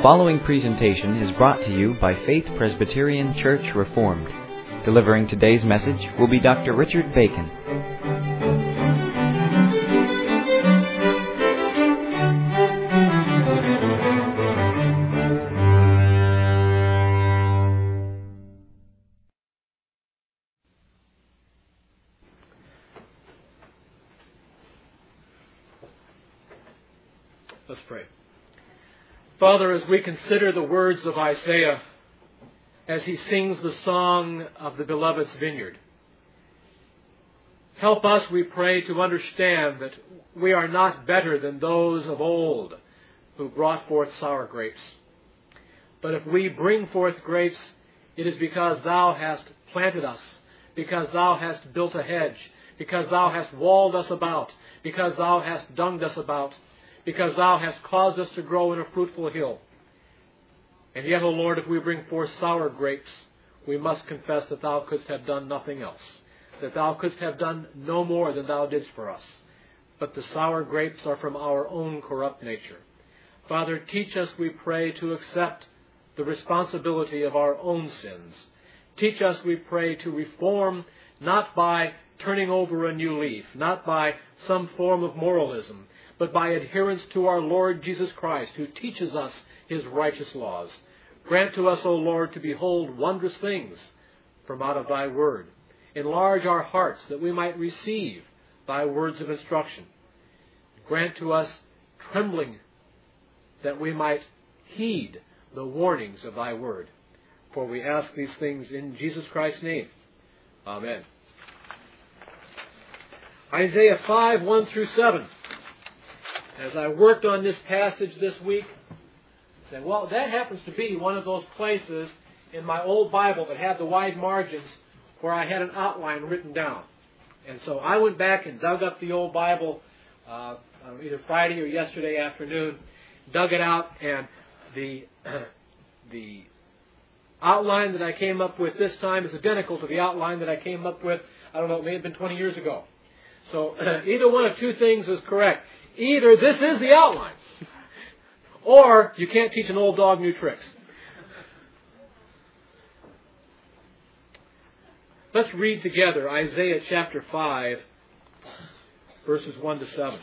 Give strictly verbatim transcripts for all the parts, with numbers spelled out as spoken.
following presentation is brought to you by Faith Presbyterian Church Reformed. Delivering today's message will be Doctor Richard Bacon. Let's pray. Father, as we consider the words of Isaiah as he sings the song of the Beloved's vineyard, help us, we pray, to understand that we are not better than those of old who brought forth sour grapes. But if we bring forth grapes, it is because Thou hast planted us, because Thou hast built a hedge, because Thou hast walled us about, because Thou hast dunged us about, because Thou hast caused us to grow in a fruitful hill. And yet, O Lord, if we bring forth sour grapes, we must confess that Thou couldst have done nothing else, that Thou couldst have done no more than Thou didst for us. But the sour grapes are from our own corrupt nature. Father, teach us, we pray, to accept the responsibility of our own sins. Teach us, we pray, to reform not by turning over a new leaf, not by some form of moralism, but by adherence to our Lord Jesus Christ, who teaches us His righteous laws. Grant to us, O Lord, to behold wondrous things from out of Thy word. Enlarge our hearts that we might receive Thy words of instruction. Grant to us trembling that we might heed the warnings of Thy word. For we ask these things in Jesus Christ's name. Amen. Isaiah five, one through seven. As I worked on this passage this week, I said, well, that happens to be one of those places in my old Bible that had the wide margins where I had an outline written down. And so I went back and dug up the old Bible uh, either Friday or yesterday afternoon, dug it out, and the, the outline that I came up with this time is identical to the outline that I came up with, I don't know, it may have been twenty years ago. So either one of two things is correct. Either this is the outline, or you can't teach an old dog new tricks. Let's read together Isaiah chapter five, verses one to seven.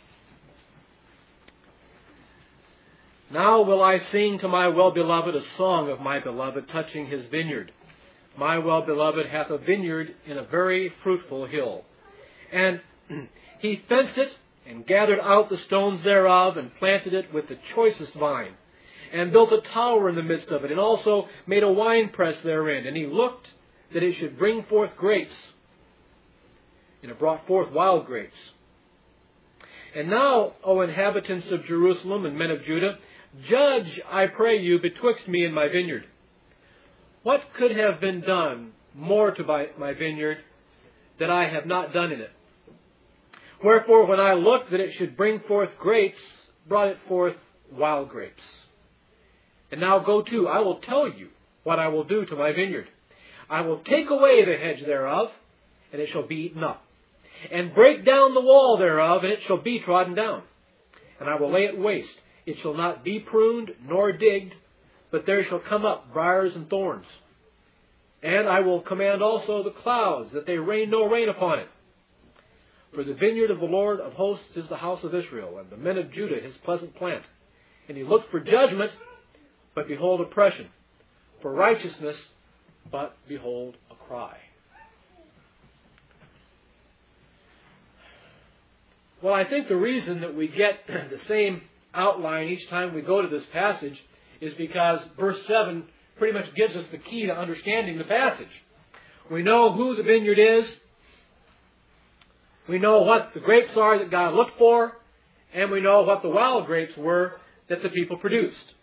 Now will I sing to my well-beloved a song of my beloved touching his vineyard. My well-beloved hath a vineyard in a very fruitful hill. And he fenced it, and gathered out the stones thereof, and planted it with the choicest vine, and built a tower in the midst of it, and also made a winepress therein. And he looked that it should bring forth grapes, and it brought forth wild grapes. And now, O inhabitants of Jerusalem and men of Judah, judge, I pray you, betwixt me and my vineyard. What could have been done more to my vineyard that I have not done in it? Wherefore, when I looked that it should bring forth grapes, brought it forth wild grapes. And now go to, I will tell you what I will do to my vineyard. I will take away the hedge thereof, and it shall be eaten up. And break down the wall thereof, and it shall be trodden down. And I will lay it waste. It shall not be pruned nor digged, but there shall come up briars and thorns. And I will command also the clouds, that they rain no rain upon it. For the vineyard of the Lord of hosts is the house of Israel, and the men of Judah his pleasant plant. And he looked for judgment, but behold oppression. For righteousness, but behold a cry. Well, I think the reason that we get the same outline each time we go to this passage is because verse seven pretty much gives us the key to understanding the passage. We know who the vineyard is. We know what the grapes are that God looked for, and we know what the wild grapes were that the people produced.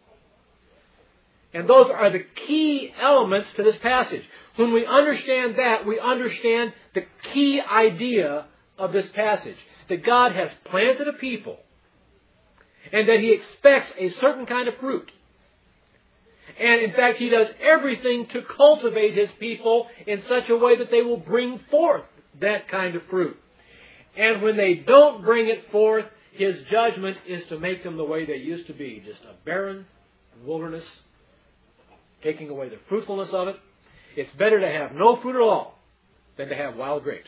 And those are the key elements to this passage. When we understand that, we understand the key idea of this passage. That God has planted a people, and that He expects a certain kind of fruit. And in fact, He does everything to cultivate His people in such a way that they will bring forth that kind of fruit. And when they don't bring it forth, His judgment is to make them the way they used to be, just a barren, wilderness, taking away the fruitfulness of it. It's better to have no fruit at all than to have wild grapes.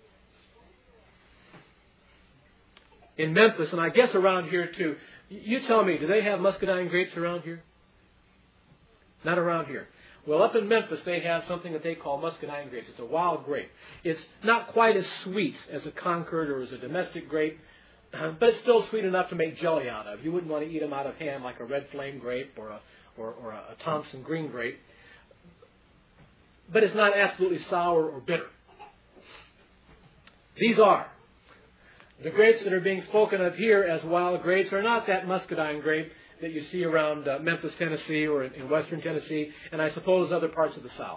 In Memphis, and I guess around here too, you tell me, do they have muscadine grapes around here? Not around here. Well, up in Memphis, they have something that they call muscadine grapes. It's a wild grape. It's not quite as sweet as a Concord or as a domestic grape, but it's still sweet enough to make jelly out of. You wouldn't want to eat them out of hand like a red flame grape or a, or, or a Thompson green grape. But it's not absolutely sour or bitter. These are. The grapes that are being spoken of here as wild grapes are not that muscadine grape that you see around uh, Memphis, Tennessee, or in, in western Tennessee, and I suppose other parts of the South.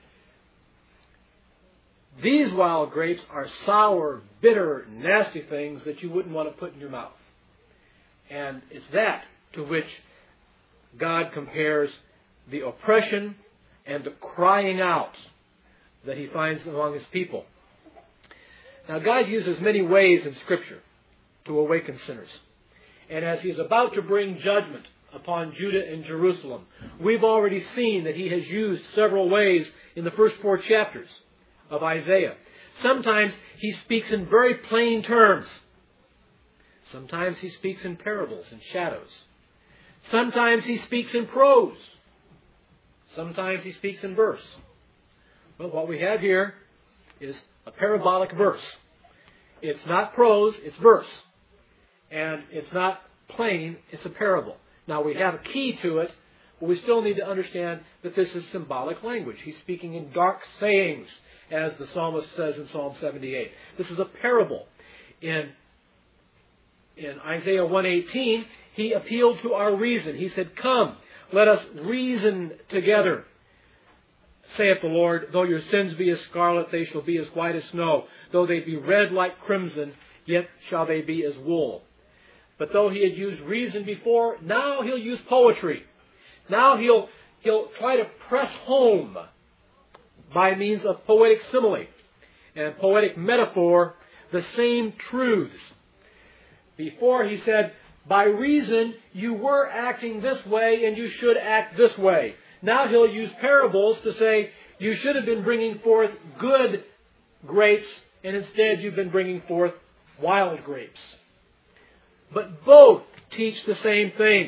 These wild grapes are sour, bitter, nasty things that you wouldn't want to put in your mouth. And it's that to which God compares the oppression and the crying out that He finds among His people. Now, God uses many ways in Scripture to awaken sinners. And as He is about to bring judgment upon Judah and Jerusalem, we've already seen that He has used several ways in the first four chapters of Isaiah. Sometimes He speaks in very plain terms. Sometimes He speaks in parables and shadows. Sometimes He speaks in prose. Sometimes He speaks in verse. Well, what we have here is a parabolic verse. It's not prose, it's verse. And it's not plain, it's a parable. Now, we have a key to it, but we still need to understand that this is symbolic language. He's speaking in dark sayings, as the psalmist says in Psalm seventy-eight. This is a parable. In, in Isaiah one eighteen, he appealed to our reason. He said, "Come, let us reason together. Saith the Lord, though your sins be as scarlet, they shall be as white as snow. Though they be red like crimson, yet shall they be as wool." But though he had used reason before, now he'll use poetry. Now he'll, he'll try to press home by means of poetic simile and poetic metaphor the same truths. Before he said, by reason you were acting this way and you should act this way. Now he'll use parables to say, you should have been bringing forth good grapes, and instead you've been bringing forth wild grapes. But both teach the same thing.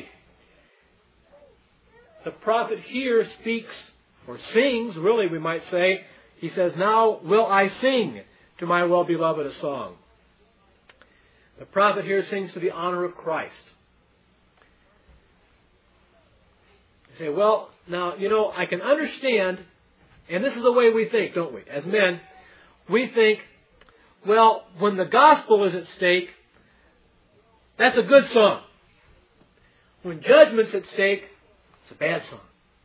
The prophet here speaks, or sings, really we might say. He says, now will I sing to my well-beloved a song. The prophet here sings to the honor of Christ. You say, well, now, you know, I can understand, and this is the way we think, don't we? As men, we think, well, when the gospel is at stake, that's a good song. When judgment's at stake, it's a bad song.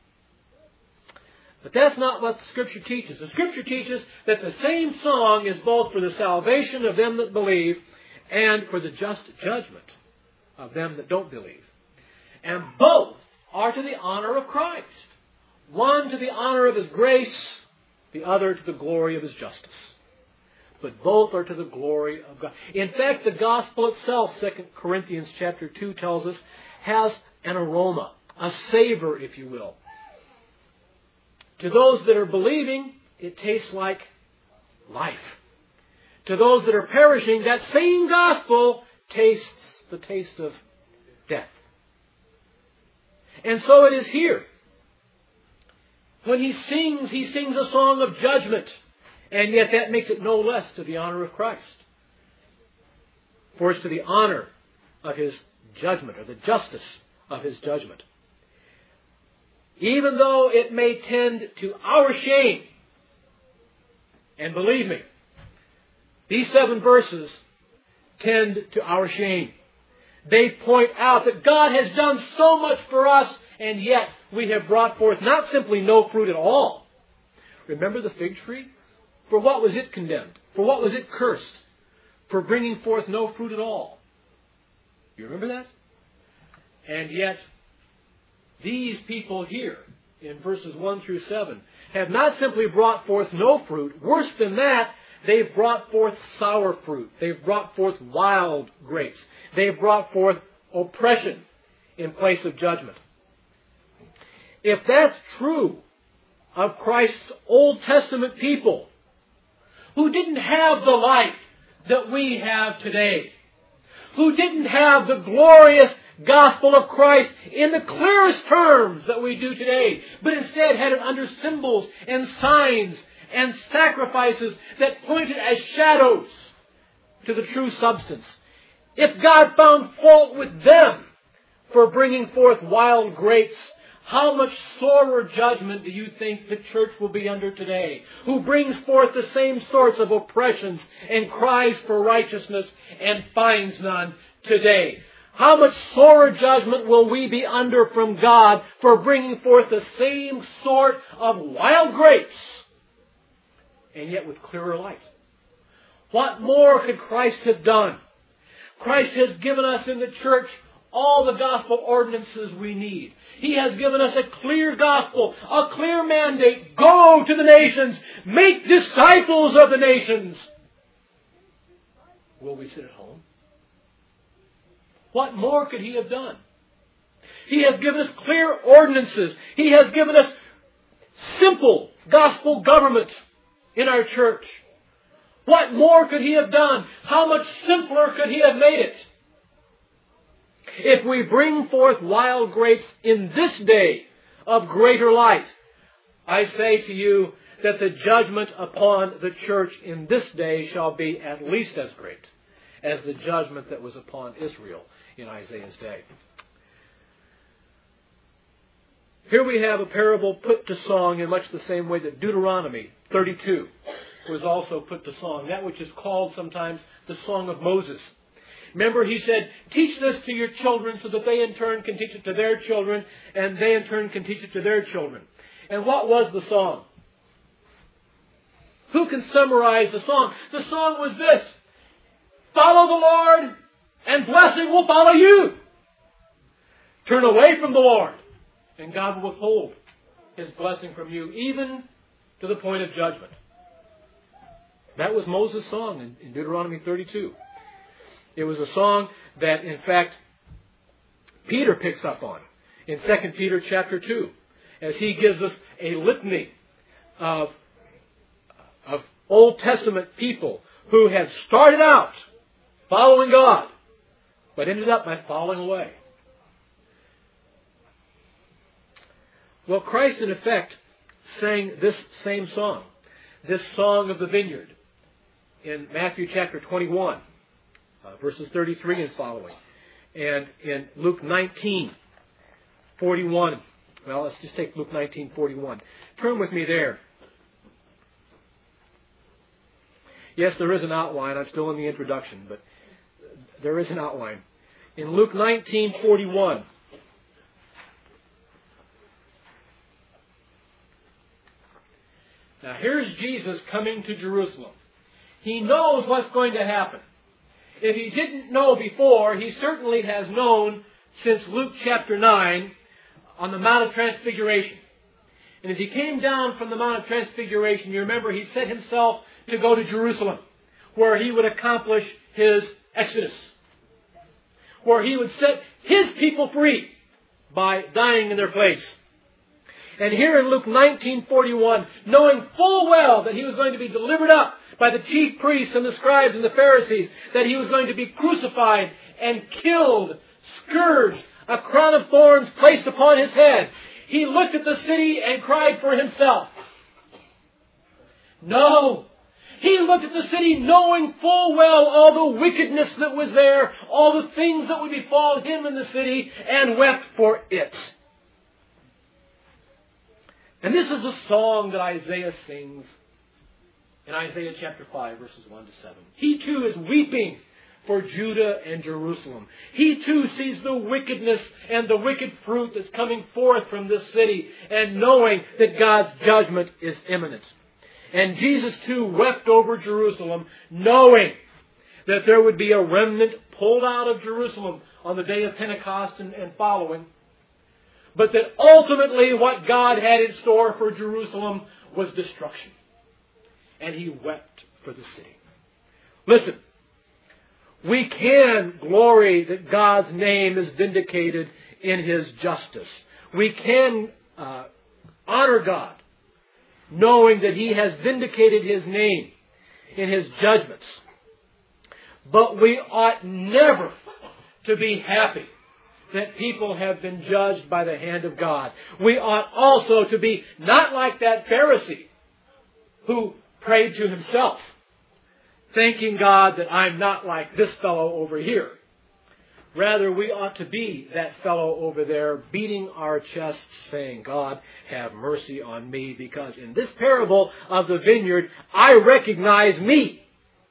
But that's not what the Scripture teaches. The Scripture teaches that the same song is both for the salvation of them that believe and for the just judgment of them that don't believe. And both are to the honor of Christ. One to the honor of His grace, the other to the glory of His justice. But both are to the glory of God. In fact, the gospel itself, Second Corinthians chapter two tells us, has an aroma, a savor, if you will. To those that are believing, it tastes like life. To those that are perishing, that same gospel tastes the taste of death. And so it is here. When he sings, he sings a song of judgment. And yet that makes it no less to the honor of Christ. For it's to the honor of His judgment, or the justice of His judgment. Even though it may tend to our shame. And believe me, these seven verses tend to our shame. They point out that God has done so much for us, and yet we have brought forth not simply no fruit at all. Remember the fig tree? For what was it condemned? For what was it cursed? For bringing forth no fruit at all. You remember that? And yet, these people here, in verses one through seven, have not simply brought forth no fruit. Worse than that, they've brought forth sour fruit. They've brought forth wild grapes. They've brought forth oppression in place of judgment. if that's true of Christ's Old Testament people, who didn't have the life that we have today, who didn't have the glorious gospel of Christ in the clearest terms that we do today, but instead had it under symbols and signs and sacrifices that pointed as shadows to the true substance. If God found fault with them for bringing forth wild grapes, how much sorer judgment do you think the church will be under today, who brings forth the same sorts of oppressions and cries for righteousness and finds none today? How much sorer judgment will we be under from God for bringing forth the same sort of wild grapes, and yet with clearer light? What more could Christ have done? Christ has given us in the church all the gospel ordinances we need. He has given us a clear gospel, a clear mandate. Go to the nations. Make disciples of the nations. Will we sit at home? What more could He have done? He has given us clear ordinances. He has given us simple gospel government in our church. What more could He have done? How much simpler could He have made it? If we bring forth wild grapes in this day of greater light, I say to you that the judgment upon the church in this day shall be at least as great as the judgment that was upon Israel in Isaiah's day. Here we have a parable put to song in much the same way that Deuteronomy thirty-two was also put to song, that which is called sometimes the Song of Moses. Remember, he said, teach this to your children so that they in turn can teach it to their children, and they in turn can teach it to their children. And what was the song? Who can summarize the song? The song was this: follow the Lord, and blessing will follow you. Turn away from the Lord, and God will withhold His blessing from you, even to the point of judgment. That was Moses' song in, in Deuteronomy thirty-two. It was a song that, in fact, Peter picks up on in Second Peter chapter two, as he gives us a litany of, of Old Testament people who had started out following God, but ended up by falling away. Well, Christ, in effect, sang this same song, this song of the vineyard, in Matthew chapter twenty-one. Uh, verses thirty-three and following. And in Luke nineteen forty-one. Well, let's just take Luke nineteen forty-one. Turn with me there. Yes, there is an outline. I'm still in the introduction, but there is an outline. In Luke nineteen forty-one. Now here's Jesus coming to Jerusalem. He knows what's going to happen. If he didn't know before, he certainly has known since Luke chapter nine on the Mount of Transfiguration. And as he came down from the Mount of Transfiguration, you remember he set himself to go to Jerusalem, where he would accomplish his exodus, where he would set his people free by dying in their place. And here in Luke nineteen forty-one, knowing full well that he was going to be delivered up by the chief priests and the scribes and the Pharisees, that he was going to be crucified and killed, scourged, a crown of thorns placed upon his head, he looked at the city and cried for himself. No! He looked at the city knowing full well all the wickedness that was there, all the things that would befall him in the city, and wept for it. And this is a song that Isaiah sings in Isaiah chapter five, verses one to seven. He too is weeping for Judah and Jerusalem. He too sees the wickedness and the wicked fruit that's coming forth from this city, and knowing that God's judgment is imminent. And Jesus too wept over Jerusalem, knowing that there would be a remnant pulled out of Jerusalem on the day of Pentecost and, and following. But that ultimately what God had in store for Jerusalem was destruction. And he wept for the city. Listen, we can glory that God's name is vindicated in His justice. We can uh, honor God, knowing that He has vindicated His name in His judgments. But we ought never to be happy that people have been judged by the hand of God. We ought also to be not like that Pharisee who prayed to himself, thanking God that I'm not like this fellow over here. Rather, we ought to be that fellow over there, beating our chests, saying, God, have mercy on me, because in this parable of the vineyard, I recognize me.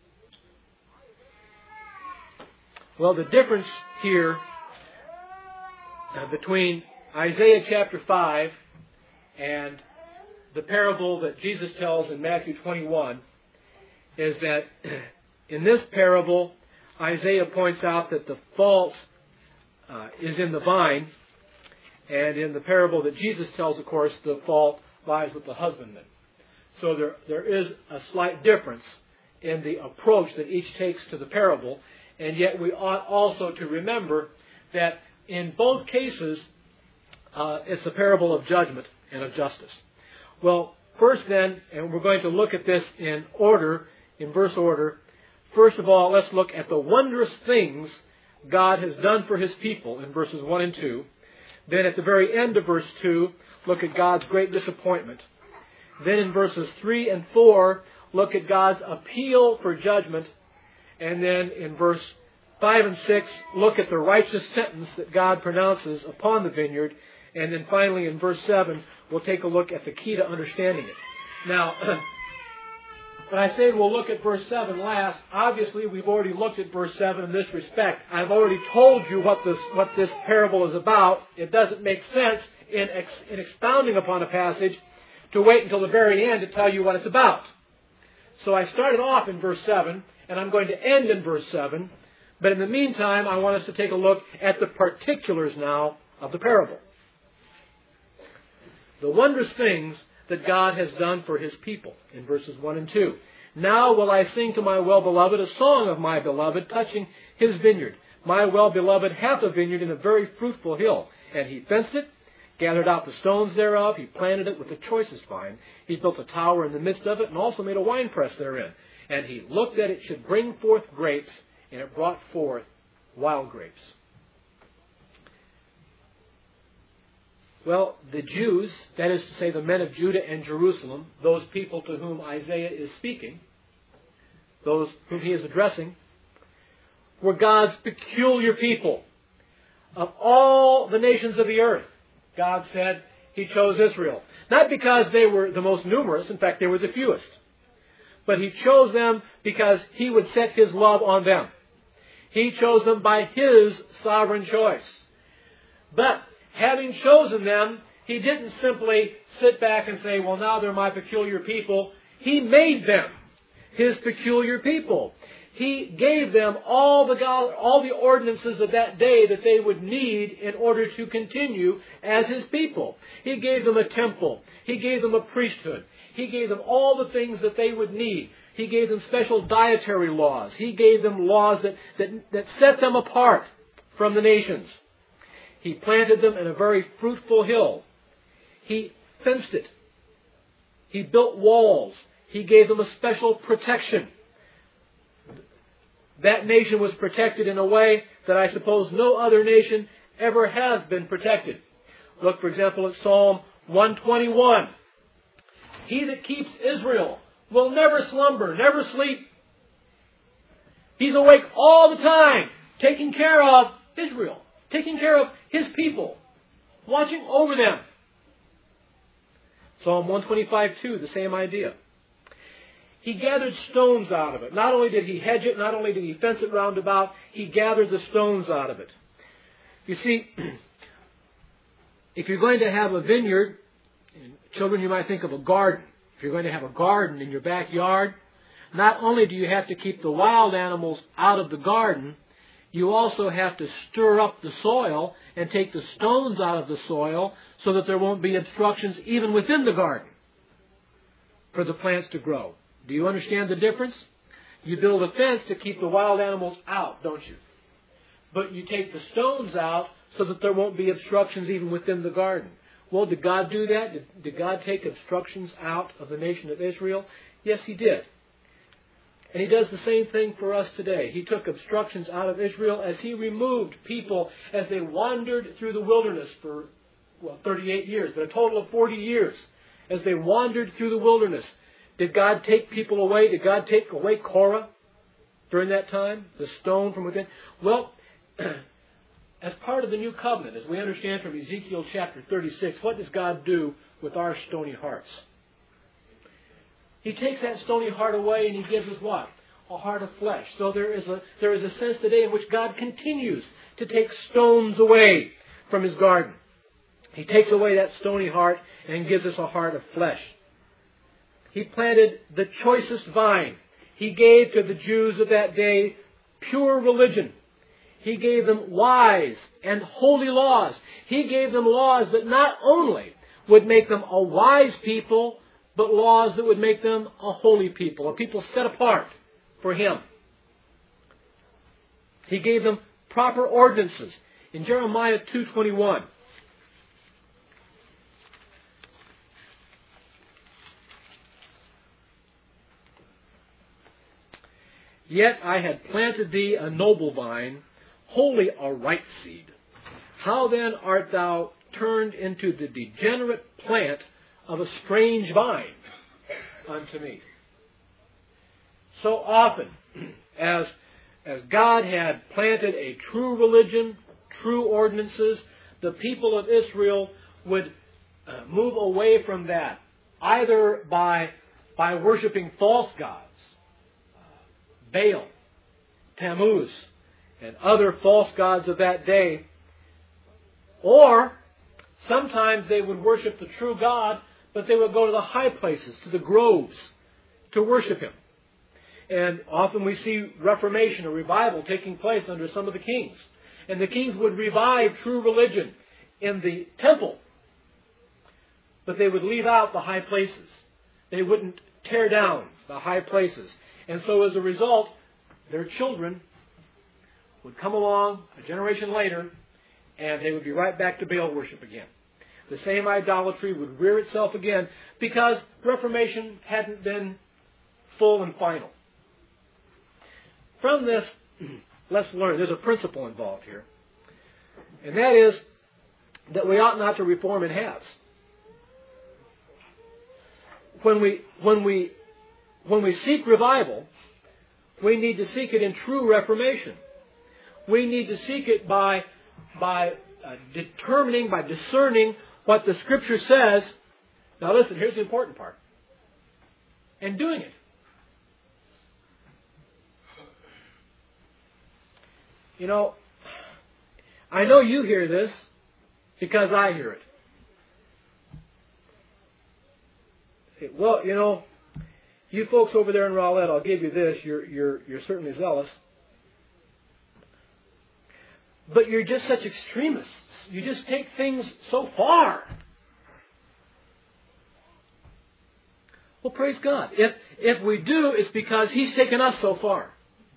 Well, the difference here uh, between Isaiah chapter five and the parable that Jesus tells in Matthew twenty-one is that in this parable, Isaiah points out that the fault uh, is in the vine, and in the parable that Jesus tells, of course, the fault lies with the husbandman. So there, there is a slight difference in the approach that each takes to the parable, and yet we ought also to remember that in both cases, uh, it's a parable of judgment and of justice. Well, first then, and we're going to look at this in order, in verse order. First of all, let's look at the wondrous things God has done for His people in verses one and two. Then at the very end of verse two, look at God's great disappointment. Then in verses three and four, look at God's appeal for judgment. And then in verse five and six, look at the righteous sentence that God pronounces upon the vineyard. And then finally in verse seven, we'll take a look at the key to understanding it. Now, when I say we'll look at verse seven last, obviously we've already looked at verse seven in this respect. I've already told you what this what this parable is about. It doesn't make sense in, ex, in expounding upon a passage to wait until the very end to tell you what it's about. So I started off in verse seven, and I'm going to end in verse seven. But in the meantime, I want us to take a look at the particulars now of the parable. The wondrous things that God has done for His people in verses one and two. Now will I sing to my well-beloved a song of my beloved touching His vineyard. My well-beloved hath a vineyard in a very fruitful hill, and He fenced it, gathered out the stones thereof, He planted it with the choicest vine. He built a tower in the midst of it, and also made a winepress therein. And He looked that it should bring forth grapes, and it brought forth wild grapes. Well, the Jews, that is to say the men of Judah and Jerusalem, those people to whom Isaiah is speaking, those whom he is addressing, were God's peculiar people. Of all the nations of the earth, God said He chose Israel. Not because they were the most numerous, in fact they were the fewest. But He chose them because He would set His love on them. He chose them by His sovereign choice. But having chosen them, He didn't simply sit back and say, well, now they're my peculiar people. He made them His peculiar people. He gave them all the all the ordinances of that day that they would need in order to continue as His people. He gave them a temple. He gave them a priesthood. He gave them all the things that they would need. He gave them special dietary laws. He gave them laws that, that, that set them apart from the nations. He planted them in a very fruitful hill. He fenced it. He built walls. He gave them a special protection. That nation was protected in a way that I suppose no other nation ever has been protected. Look, for example, at Psalm one twenty-one. He that keeps Israel will never slumber, never sleep. He's awake all the time, taking care of Israel, taking care of His people, watching over them. Psalm one twenty-five two, the same idea. He gathered stones out of it. Not only did He hedge it, not only did He fence it round about, He gathered the stones out of it. You see, if you're going to have a vineyard, children, you might think of a garden. If you're going to have a garden in your backyard, not only do you have to keep the wild animals out of the garden, you also have to stir up the soil and take the stones out of the soil so that there won't be obstructions even within the garden for the plants to grow. Do you understand the difference? You build a fence to keep the wild animals out, don't you? But you take the stones out so that there won't be obstructions even within the garden. Well, did God do that? Did, did God take obstructions out of the nation of Israel? Yes, He did. And He does the same thing for us today. He took obstructions out of Israel as He removed people as they wandered through the wilderness for, well, thirty-eight years, but a total of forty years. As they wandered through the wilderness, did God take people away? Did God take away Korah during that time? The stone from within? Well, as part of the new covenant, as we understand from Ezekiel chapter thirty-six, what does God do with our stony hearts? He takes that stony heart away and He gives us what? A heart of flesh. So there is a, there is a sense today in which God continues to take stones away from His garden. He takes away that stony heart and gives us a heart of flesh. He planted the choicest vine. He gave to the Jews of that day pure religion. He gave them wise and holy laws. He gave them laws that not only would make them a wise people, but laws that would make them a holy people, a people set apart for Him. He gave them proper ordinances. In Jeremiah two twenty-one, yet I had planted thee a noble vine, wholly a right seed. How then art thou turned into the degenerate plant of a strange vine unto me? So often, as, as God had planted a true religion, true ordinances, the people of Israel would uh, move away from that, either by, by worshiping false gods, uh, Baal, Tammuz, and other false gods of that day, or sometimes they would worship the true God, but they would go to the high places, to the groves, to worship Him. And often we see Reformation or revival taking place under some of the kings. And the kings would revive true religion in the temple, but they would leave out the high places. They wouldn't tear down the high places. And so as a result, their children would come along a generation later, and they would be right back to Baal worship again. The same idolatry would rear itself again because Reformation hadn't been full and final. From this, let's learn. There's a principle involved here. And that is that we ought not to reform in halves. When we, when we, when we seek revival, we need to seek it in true reformation. We need to seek it by, by uh, determining, by discerning what the Scripture says. Now listen, here's the important part. And doing it. You know, I know you hear this because I hear it. Well, you know, you folks over there in Rowlett, I'll give you this. You're, you're, you're certainly zealous. But you're just such extremists. You just take things so far. Well, praise God. If, if we do, it's because He's taken us so far.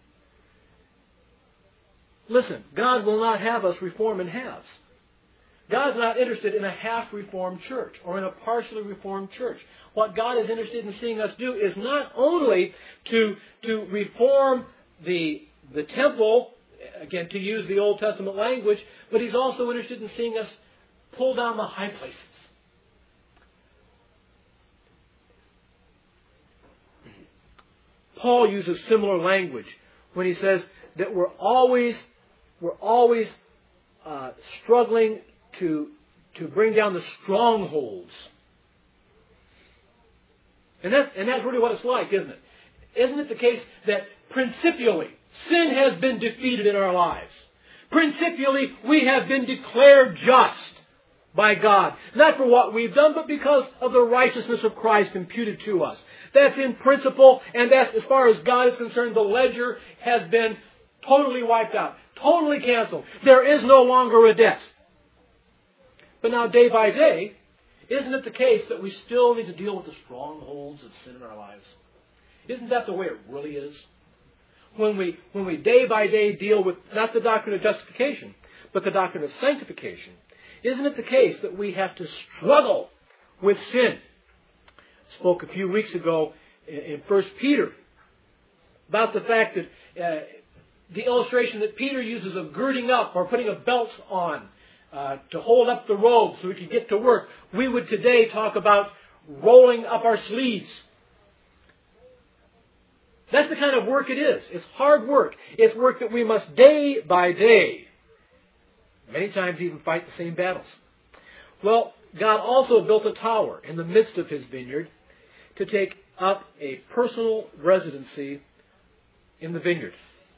Listen, God will not have us reform in halves. God's not interested in a half-reformed church or in a partially reformed church. What God is interested in seeing us do is not only to, to reform the, the temple, again, to use the Old Testament language, but He's also interested in seeing us pull down the high places. Paul uses similar language when he says that we're always, we're always uh, struggling to, to bring down the strongholds. And that's, and that's really what it's like, isn't it? Isn't it the case that principially sin has been defeated in our lives? Principially, we have been declared just by God. Not for what we've done, but because of the righteousness of Christ imputed to us. That's in principle, and that's, as far as God is concerned, the ledger has been totally wiped out, totally canceled. There is no longer a debt. But now, day by day, isn't it the case that we still need to deal with the strongholds of sin in our lives? Isn't that the way it really is? When we, when we day by day deal with not the doctrine of justification, but the doctrine of sanctification, Isn't it the case that we have to struggle with sin? I spoke a few weeks ago in First Peter about the fact that uh, the illustration that Peter uses of girding up or putting a belt on uh, to hold up the robe so we could get to work. We would today talk about rolling up our sleeves. That's the kind of work it is. It's hard work. It's work that we must day by day, many times even fight the same battles. Well, God also built a tower in the midst of His vineyard to take up a personal residency in the vineyard.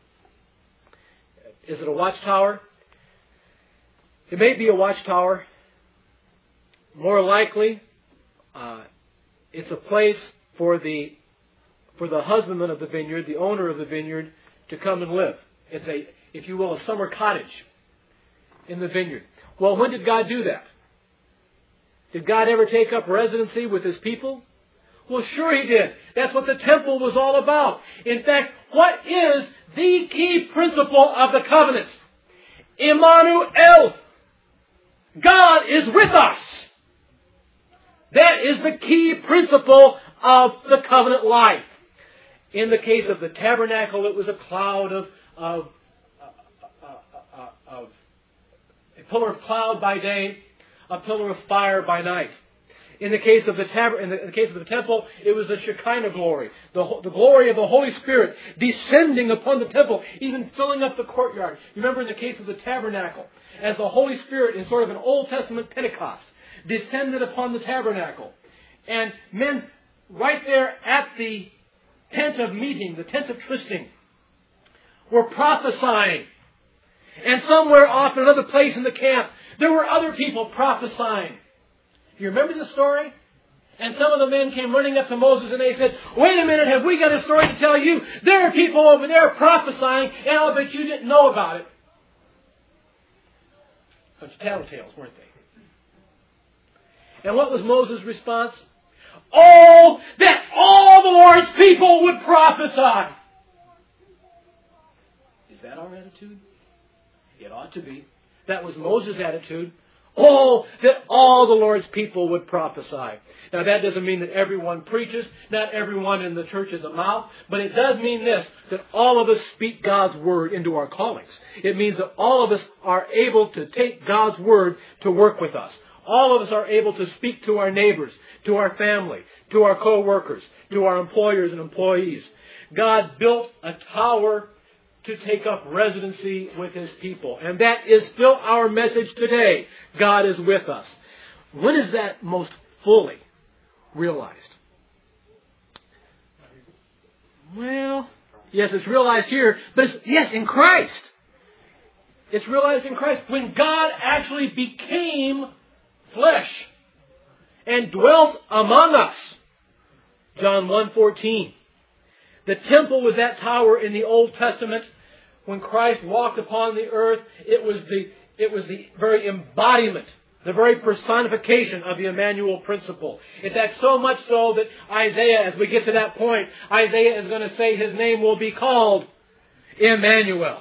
Is it a watchtower? It may be a watchtower. More likely, uh, it's a place for the for the husbandman of the vineyard, the owner of the vineyard, to come and live. It's a, if you will, a summer cottage in the vineyard. Well, when did God do that? Did God ever take up residency with His people? Well, sure He did. That's what the temple was all about. In fact, what is the key principle of the covenant? Emmanuel. God is with us. That is the key principle of the covenant life. In the case of the tabernacle, it was a cloud of, of, uh, uh, uh, of a pillar of cloud by day, a pillar of fire by night. In the case of the tab- in, the, in the case of the temple, it was the Shekinah glory, the, the glory of the Holy Spirit descending upon the temple, even filling up the courtyard. You remember in the case of the tabernacle, as the Holy Spirit, in sort of an Old Testament Pentecost, descended upon the tabernacle, and men right there at the tent of meeting, the tent of trysting, were prophesying. And somewhere off in another place in the camp, there were other people prophesying. Do you remember the story? And some of the men came running up to Moses and they said, wait a minute, have we got a story to tell you? There are people over there prophesying, and I'll bet you didn't know about it. Bunch of tattletales, weren't they? And what was Moses' response? Oh, that all the Lord's people would prophesy. Is that our attitude? It ought to be. That was Moses' attitude. Oh, that all the Lord's people would prophesy. Now that doesn't mean that everyone preaches. Not everyone in the church is a mouth. But it does mean this, that all of us speak God's word into our callings. It means that all of us are able to take God's word to work with us. All of us are able to speak to our neighbors, to our family, to our co-workers, to our employers and employees. God built a tower to take up residency with His people. And that is still our message today. God is with us. When is that most fully realized? Well, yes, it's realized here, but it's, yes, in Christ. It's realized in Christ when God actually became flesh and dwelt among us. John one fourteen. The temple was that tower in the Old Testament. When Christ walked upon the earth, it was the, it was the very embodiment, the very personification of the Emmanuel principle. In fact, so much so that Isaiah, as we get to that point, Isaiah is going to say His name will be called Emmanuel.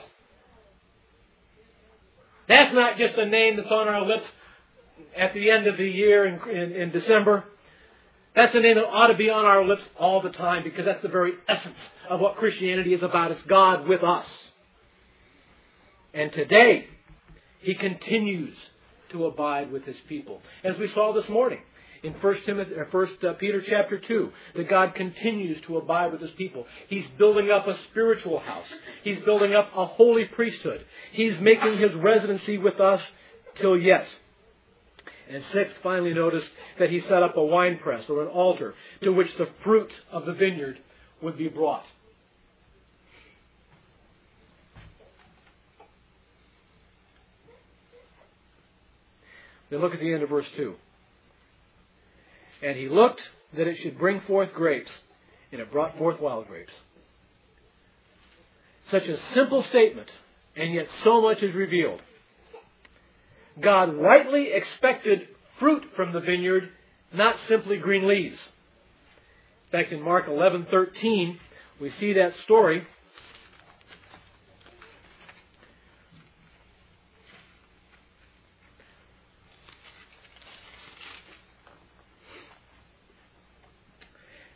That's not just a name that's on our lips at the end of the year in, in, in December. That's a name that ought to be on our lips all the time, because that's the very essence of what Christianity is about. It's God with us. And today, He continues to abide with His people. As we saw this morning in First Timothy, or First Peter chapter two, that God continues to abide with His people. He's building up a spiritual house. He's building up a holy priesthood. He's making His residency with us till yet. And sixth, finally notice that He set up a winepress or an altar to which the fruit of the vineyard would be brought. Then look at the end of verse two. And He looked that it should bring forth grapes, and it brought forth wild grapes. Such a simple statement, and yet so much is revealed. God rightly expected fruit from the vineyard, not simply green leaves. In fact, in Mark eleven thirteen, we see that story.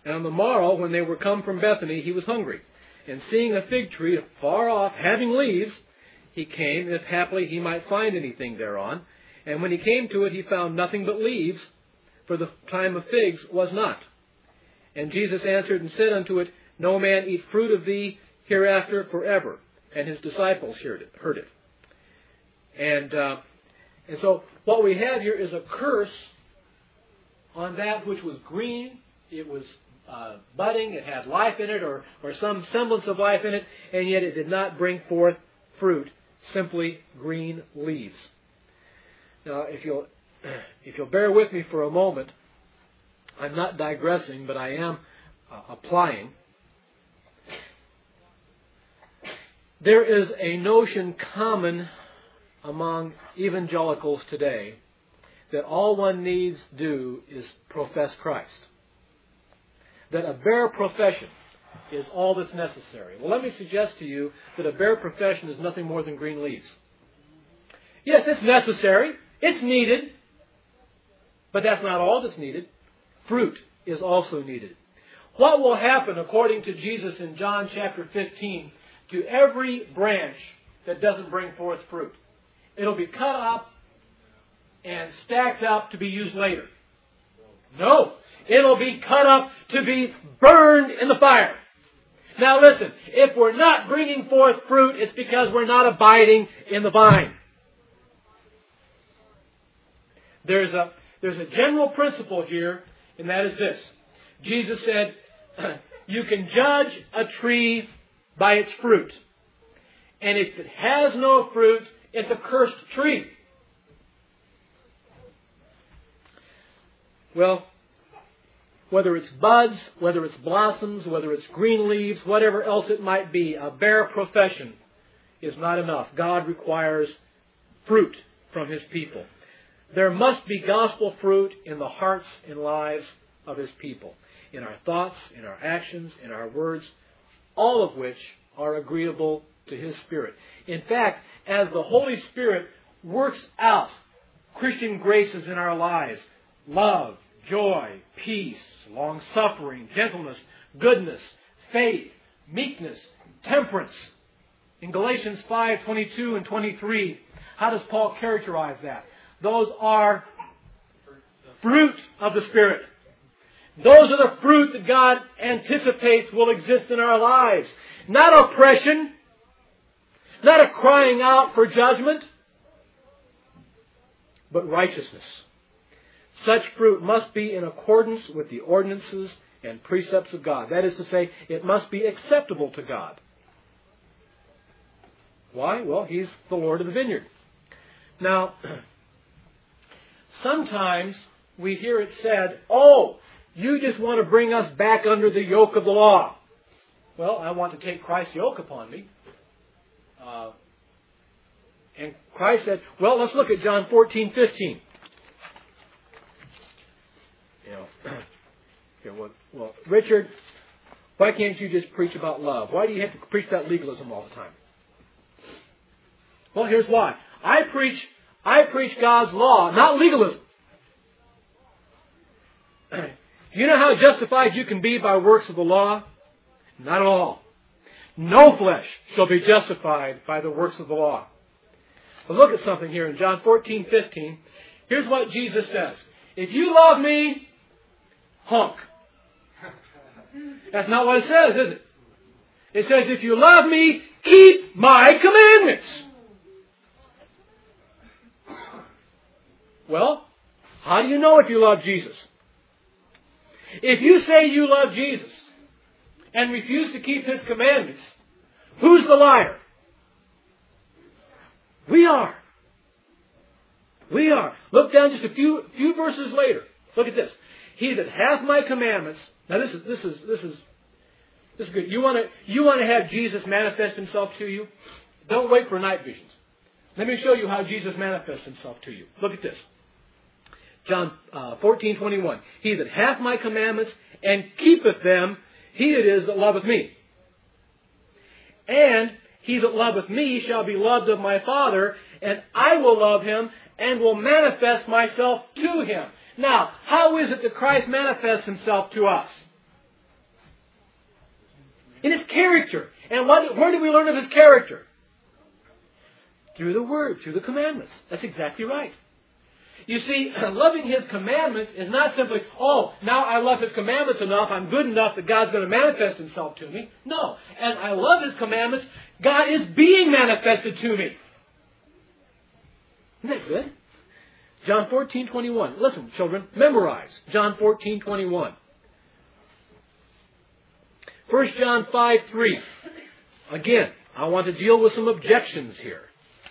And on the morrow, when they were come from Bethany, he was hungry. And seeing a fig tree far off, having leaves, he came, if haply he might find anything thereon. And when he came to it, he found nothing but leaves, for the time of figs was not. And Jesus answered and said unto it, No man eat fruit of thee hereafter forever. And his disciples heard it. Heard it. And, uh, and so what we have here is a curse on that which was green. It was uh, budding. It had life in it, or, or some semblance of life in it, and yet it did not bring forth fruit, simply green leaves. Now, if you'll, if you'll bear with me for a moment, I'm not digressing, but I am uh, applying. There is a notion common among evangelicals today that all one needs do is profess Christ. That a bare profession is all that's necessary. Well, let me suggest to you that a bare profession is nothing more than green leaves. Yes, it's necessary. It's needed. But that's not all that's needed. Fruit is also needed. What will happen, according to Jesus in John chapter fifteen, to every branch that doesn't bring forth fruit? It'll be cut up and stacked up to be used later. No. It'll be cut up to be burned in the fire. Now listen, if we're not bringing forth fruit, it's because we're not abiding in the vine. There's a, there's a general principle here, and that is this. Jesus said, you can judge a tree by its fruit. And if it has no fruit, it's a cursed tree. Well, whether it's buds, whether it's blossoms, whether it's green leaves, whatever else it might be, a bare profession is not enough. God requires fruit from His people. There must be gospel fruit in the hearts and lives of His people, in our thoughts, in our actions, in our words, all of which are agreeable to His Spirit. In fact, as the Holy Spirit works out Christian graces in our lives, love, joy, peace, long-suffering, gentleness, goodness, faith, meekness, temperance. In Galatians five, twenty-two and twenty-three, how does Paul characterize that? Those are fruit of the Spirit. Those are the fruit that God anticipates will exist in our lives. Not oppression, not a crying out for judgment, but righteousness. Such fruit must be in accordance with the ordinances and precepts of God. That is to say, it must be acceptable to God. Why? Well, He's the Lord of the vineyard. Now, sometimes we hear it said, oh, you just want to bring us back under the yoke of the law. Well, I want to take Christ's yoke upon me. Uh, and Christ said, well, let's look at John fourteen, fifteen. You know, here, well, well, Richard, why can't you just preach about love? Why do you have to preach about legalism all the time? Well, here's why. I preach, I preach God's law, not legalism. You know how justified you can be by works of the law? Not at all. No flesh shall be justified by the works of the law. But look at something here in John fourteen, fifteen. Here's what Jesus says. If you love me, honk. That's not what it says, is it? It says, if you love me, keep my commandments. Well, how do you know if you love Jesus? If you say you love Jesus and refuse to keep His commandments, who's the liar? We are. We are. Look down just a few few verses later. Look at this. He that hath my commandments. Now this is this is this is this is good. You want to you want to have Jesus manifest Himself to you? Don't wait for night visions. Let me show you how Jesus manifests Himself to you. Look at this. John uh, fourteen, twenty-one. He that hath my commandments and keepeth them, he it is that loveth me. And he that loveth me shall be loved of my Father, and I will love him and will manifest myself to him. Now, how is it that Christ manifests Himself to us? In His character. And what, where do we learn of His character? Through the Word, through the commandments. That's exactly right. You see, loving His commandments is not simply, oh, now I love His commandments enough, I'm good enough that God's going to manifest Himself to me. No. As I love His commandments, God is being manifested to me. Isn't that good? John fourteen twenty-one. Listen, children, memorize John fourteen twenty-one. First John five three. Again, I want to deal with some objections here.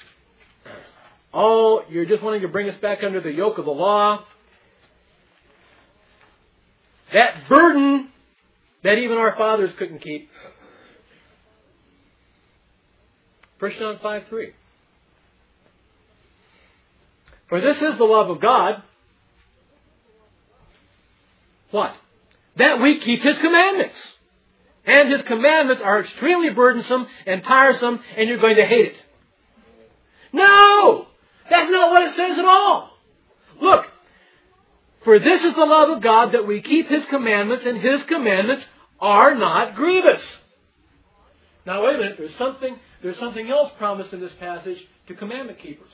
Oh, you're just wanting to bring us back under the yoke of the law. That burden that even our fathers couldn't keep. First John five three. For this is the love of God. What? That we keep His commandments. And His commandments are extremely burdensome and tiresome, and you're going to hate it. No! That's not what it says at all. Look, for this is the love of God, that we keep His commandments, and His commandments are not grievous. Now wait a minute, there's something, there's something else promised in this passage to commandment keepers.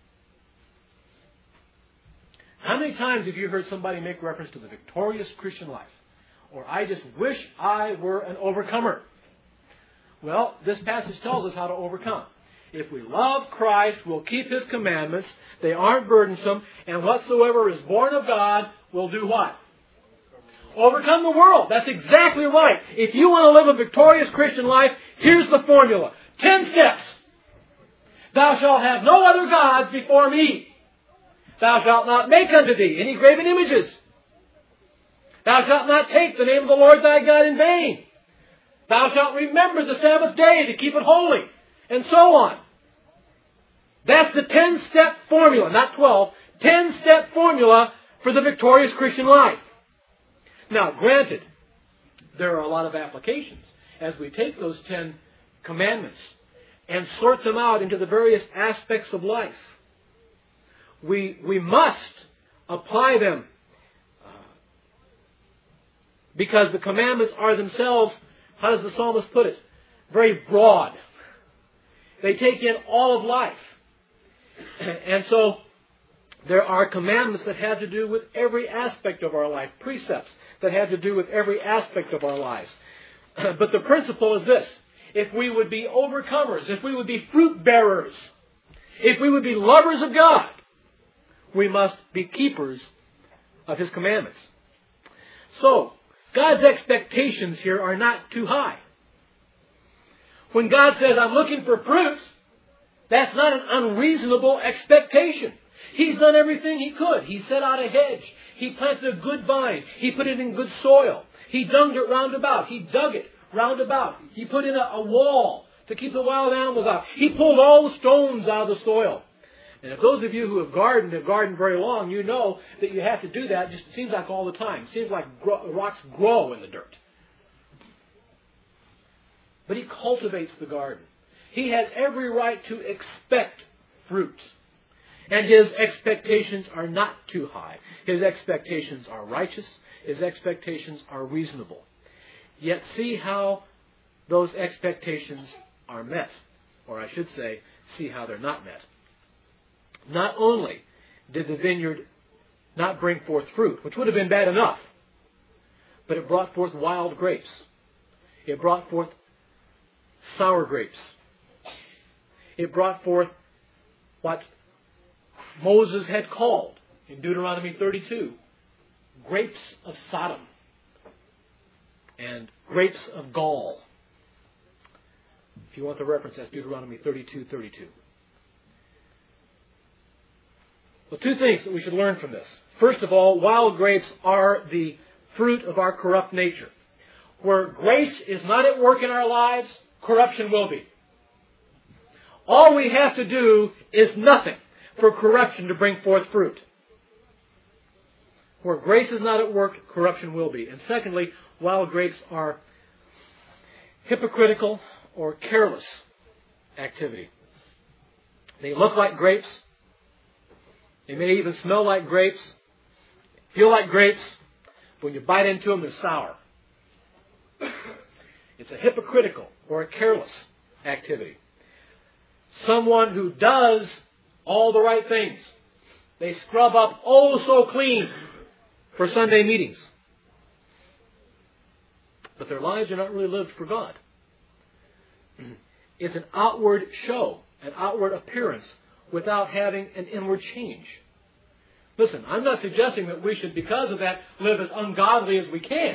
How many times have you heard somebody make reference to the victorious Christian life? Or, I just wish I were an overcomer. Well, this passage tells us how to overcome. If we love Christ, we'll keep His commandments. They aren't burdensome. And whatsoever is born of God will do what? Overcome the world. That's exactly right. If you want to live a victorious Christian life, here's the formula. Ten steps. Thou shalt have no other gods before me. Thou shalt not make unto thee any graven images. Thou shalt not take the name of the Lord thy God in vain. Thou shalt remember the Sabbath day to keep it holy. And so on. That's the ten-step formula, not twelve. ten-step formula for the victorious Christian life. Now, granted, there are a lot of applications as we take those ten commandments and sort them out into the various aspects of life. We, we must apply them uh, because the commandments are themselves, how does the psalmist put it, very broad. They take in all of life. And so there are commandments that have to do with every aspect of our life, precepts that have to do with every aspect of our lives. But the principle is this: if we would be overcomers, if we would be fruit bearers, if we would be lovers of God, we must be keepers of His commandments. So, God's expectations here are not too high. When God says, I'm looking for fruit, that's not an unreasonable expectation. He's done everything He could. He set out a hedge. He planted a good vine. He put it in good soil. He dunged it round about. He dug it round about. He put in a, a wall to keep the wild animals out. He pulled all the stones out of the soil. And if those of you who have gardened, have gardened very long, you know that you have to do that. It just seems like all the time. It seems like gro- rocks grow in the dirt. But He cultivates the garden. He has every right to expect fruit. And His expectations are not too high. His expectations are righteous. His expectations are reasonable. Yet see how those expectations are met. Or I should say, see how they're not met. Not only did the vineyard not bring forth fruit, which would have been bad enough, but it brought forth wild grapes. It brought forth sour grapes. It brought forth what Moses had called in Deuteronomy thirty-two, grapes of Sodom and grapes of gall. If you want the reference, that's Deuteronomy thirty-two thirty-two. Well, two things that we should learn from this. First of all, wild grapes are the fruit of our corrupt nature. Where grace is not at work in our lives, corruption will be. All we have to do is nothing for corruption to bring forth fruit. Where grace is not at work, corruption will be. And secondly, wild grapes are hypocritical or careless activity. They look like grapes. They may even smell like grapes, feel like grapes. When you bite into them, they're sour. It's a hypocritical or a careless activity. Someone who does all the right things. They scrub up oh so clean for Sunday meetings. But their lives are not really lived for God. It's an outward show, an outward appearance, without having an inward change. Listen, I'm not suggesting that we should, because of that, live as ungodly as we can.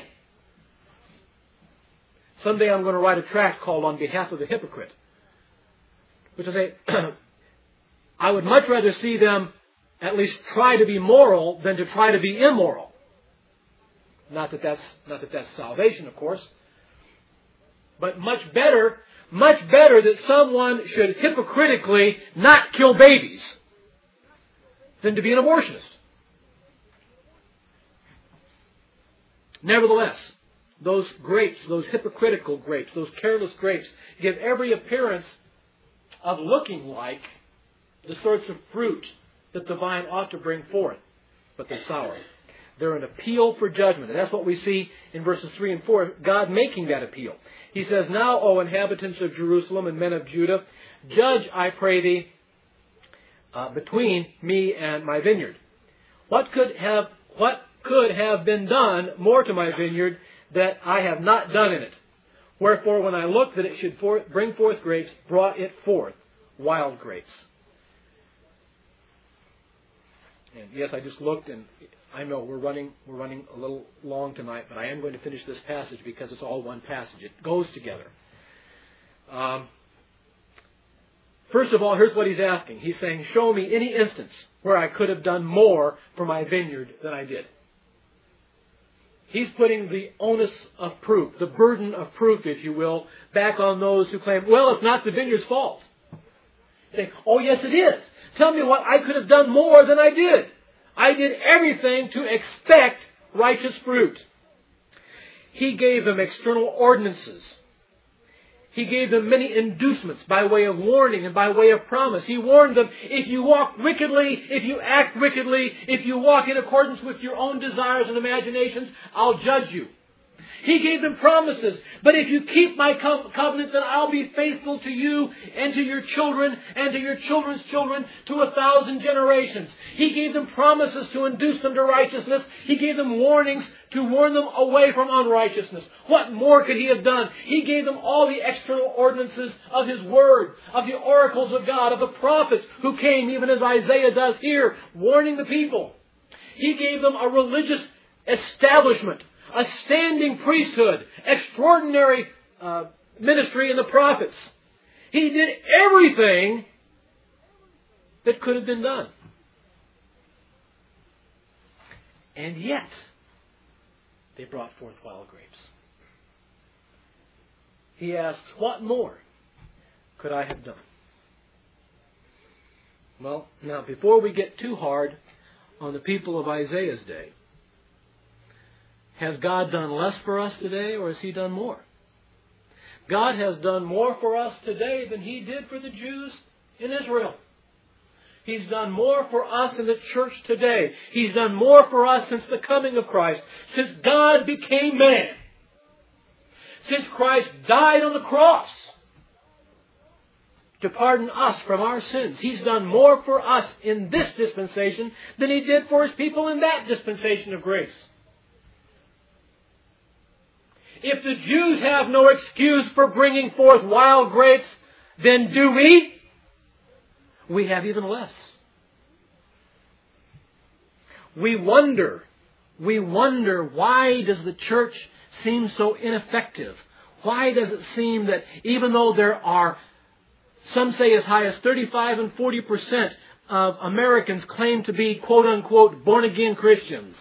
Someday I'm going to write a tract called On Behalf of the Hypocrite, which will say, I would much rather see them at least try to be moral than to try to be immoral. Not that that's, not that that's salvation, of course. But much better, much better that someone should hypocritically not kill babies than to be an abortionist. Nevertheless, those grapes, those hypocritical grapes, those careless grapes, give every appearance of looking like the sorts of fruit that the vine ought to bring forth. But they're sour. They're an appeal for judgment. And that's what we see in verses three and four, God making that appeal. He says, Now, O inhabitants of Jerusalem and men of Judah, judge, I pray thee, uh, between me and my vineyard. What could have what could have been done more to my vineyard that I have not done in it? Wherefore, when I looked that it should forth, bring forth grapes, brought it forth wild grapes. And yes, I just looked, and I know we're running we're running a little long tonight, but I am going to finish this passage because it's all one passage. It goes together. Um, first of all, here's what he's asking. He's saying, show me any instance where I could have done more for my vineyard than I did. He's putting the onus of proof, the burden of proof, if you will, back on those who claim, well, it's not the vineyard's fault. Saying, oh, yes, it is. Tell me what I could have done more than I did. I did everything to expect righteous fruit. He gave them external ordinances. He gave them many inducements by way of warning and by way of promise. He warned them, if you walk wickedly, if you act wickedly, if you walk in accordance with your own desires and imaginations, I'll judge you. He gave them promises. But if you keep my co- covenant, then I'll be faithful to you and to your children and to your children's children to a thousand generations. He gave them promises to induce them to righteousness. He gave them warnings to warn them away from unrighteousness. What more could he have done? He gave them all the external ordinances of his word, of the oracles of God, of the prophets who came, even as Isaiah does here, warning the people. He gave them a religious establishment, a standing priesthood, extraordinary uh, ministry in the prophets. He did everything that could have been done. And yet, they brought forth wild grapes. He asks, what more could I have done? Well, now, before we get too hard on the people of Isaiah's day, has God done less for us today, or has He done more? God has done more for us today than He did for the Jews in Israel. He's done more for us in the church today. He's done more for us since the coming of Christ, since God became man, since Christ died on the cross to pardon us from our sins. He's done more for us in this dispensation than He did for His people in that dispensation of grace. If the Jews have no excuse for bringing forth wild grapes, then do we? We have even less. We wonder, we wonder, why does the church seem so ineffective? Why does it seem that even though there are, some say as high as thirty-five and forty percent of Americans claim to be quote-unquote born-again Christians,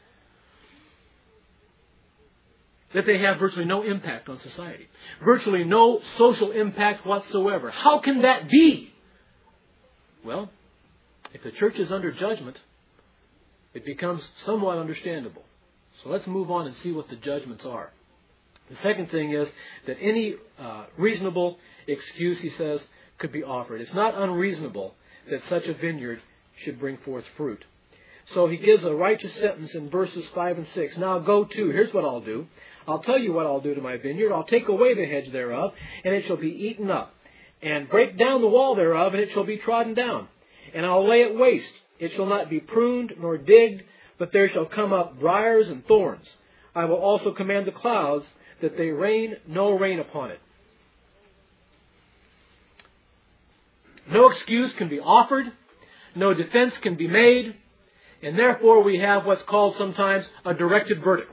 that they have virtually no impact on society, virtually no social impact whatsoever? How can that be? Well, if the church is under judgment, it becomes somewhat understandable. So let's move on and see what the judgments are. The second thing is that any uh, reasonable excuse, he says, could be offered. It's not unreasonable that such a vineyard should bring forth fruit. So he gives a righteous sentence in verses five and six. Now go to, here's what I'll do. I'll tell you what I'll do to my vineyard. I'll take away the hedge thereof, and it shall be eaten up. And break down the wall thereof, and it shall be trodden down. And I'll lay it waste. It shall not be pruned nor digged, but there shall come up briars and thorns. I will also command the clouds that they rain no rain upon it. No excuse can be offered. No defense can be made. And therefore we have what's called sometimes a directed verdict.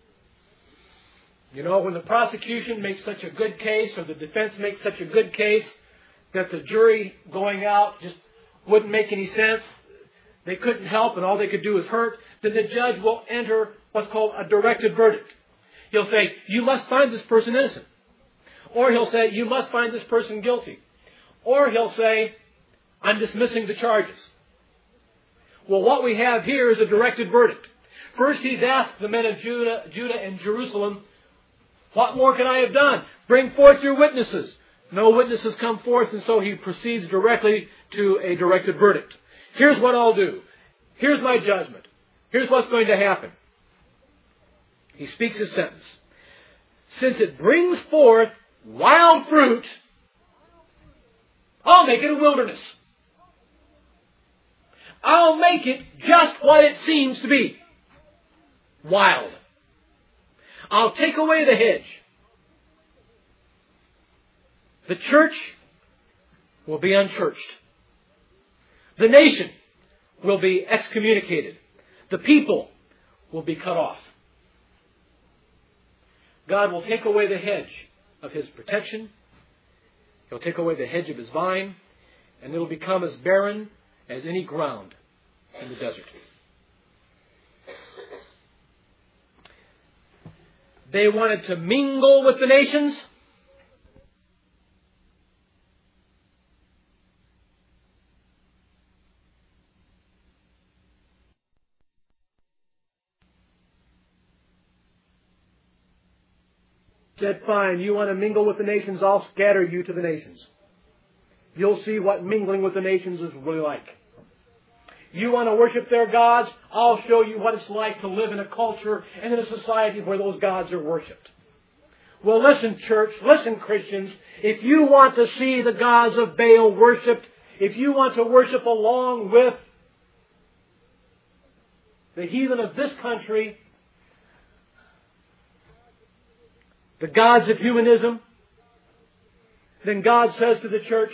You know, when the prosecution makes such a good case or the defense makes such a good case that the jury going out just wouldn't make any sense, they couldn't help and all they could do was hurt, then the judge will enter what's called a directed verdict. He'll say, you must find this person innocent. Or he'll say, you must find this person guilty. Or he'll say, I'm dismissing the charges. Well, what we have here is a directed verdict. First, he's asked the men of Judah, Judah and Jerusalem, what more can I have done? Bring forth your witnesses. No witnesses come forth, and so he proceeds directly to a directed verdict. Here's what I'll do. Here's my judgment. Here's what's going to happen. He speaks his sentence. Since it brings forth wild fruit, I'll make it a wilderness. I'll make it just what it seems to be. Wild. I'll take away the hedge. The church will be unchurched. The nation will be excommunicated. The people will be cut off. God will take away the hedge of His protection. He'll take away the hedge of His vine, and it'll become as barren as any ground in the desert. They wanted to mingle with the nations. Said, fine, you want to mingle with the nations, I'll scatter you to the nations. You'll see what mingling with the nations is really like. You want to worship their gods? I'll show you what it's like to live in a culture and in a society where those gods are worshipped. Well, listen, church, listen, Christians, if you want to see the gods of Baal worshipped, if you want to worship along with the heathen of this country, the gods of humanism, then God says to the church,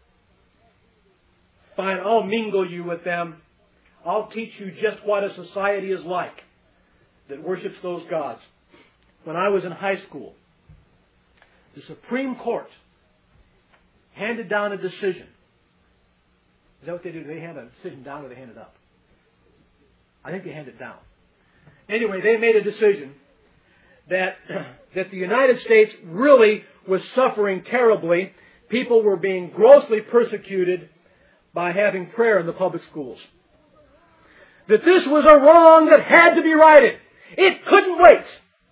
fine, I'll mingle you with them. I'll teach you just what a society is like that worships those gods. When I was in high school, the Supreme Court handed down a decision. Is that what they do? Do they hand a decision down or they hand it up? I think they hand it down. Anyway, they made a decision that, that the United States really was suffering terribly. People were being grossly persecuted by having prayer in the public schools. That this was a wrong that had to be righted. It couldn't wait.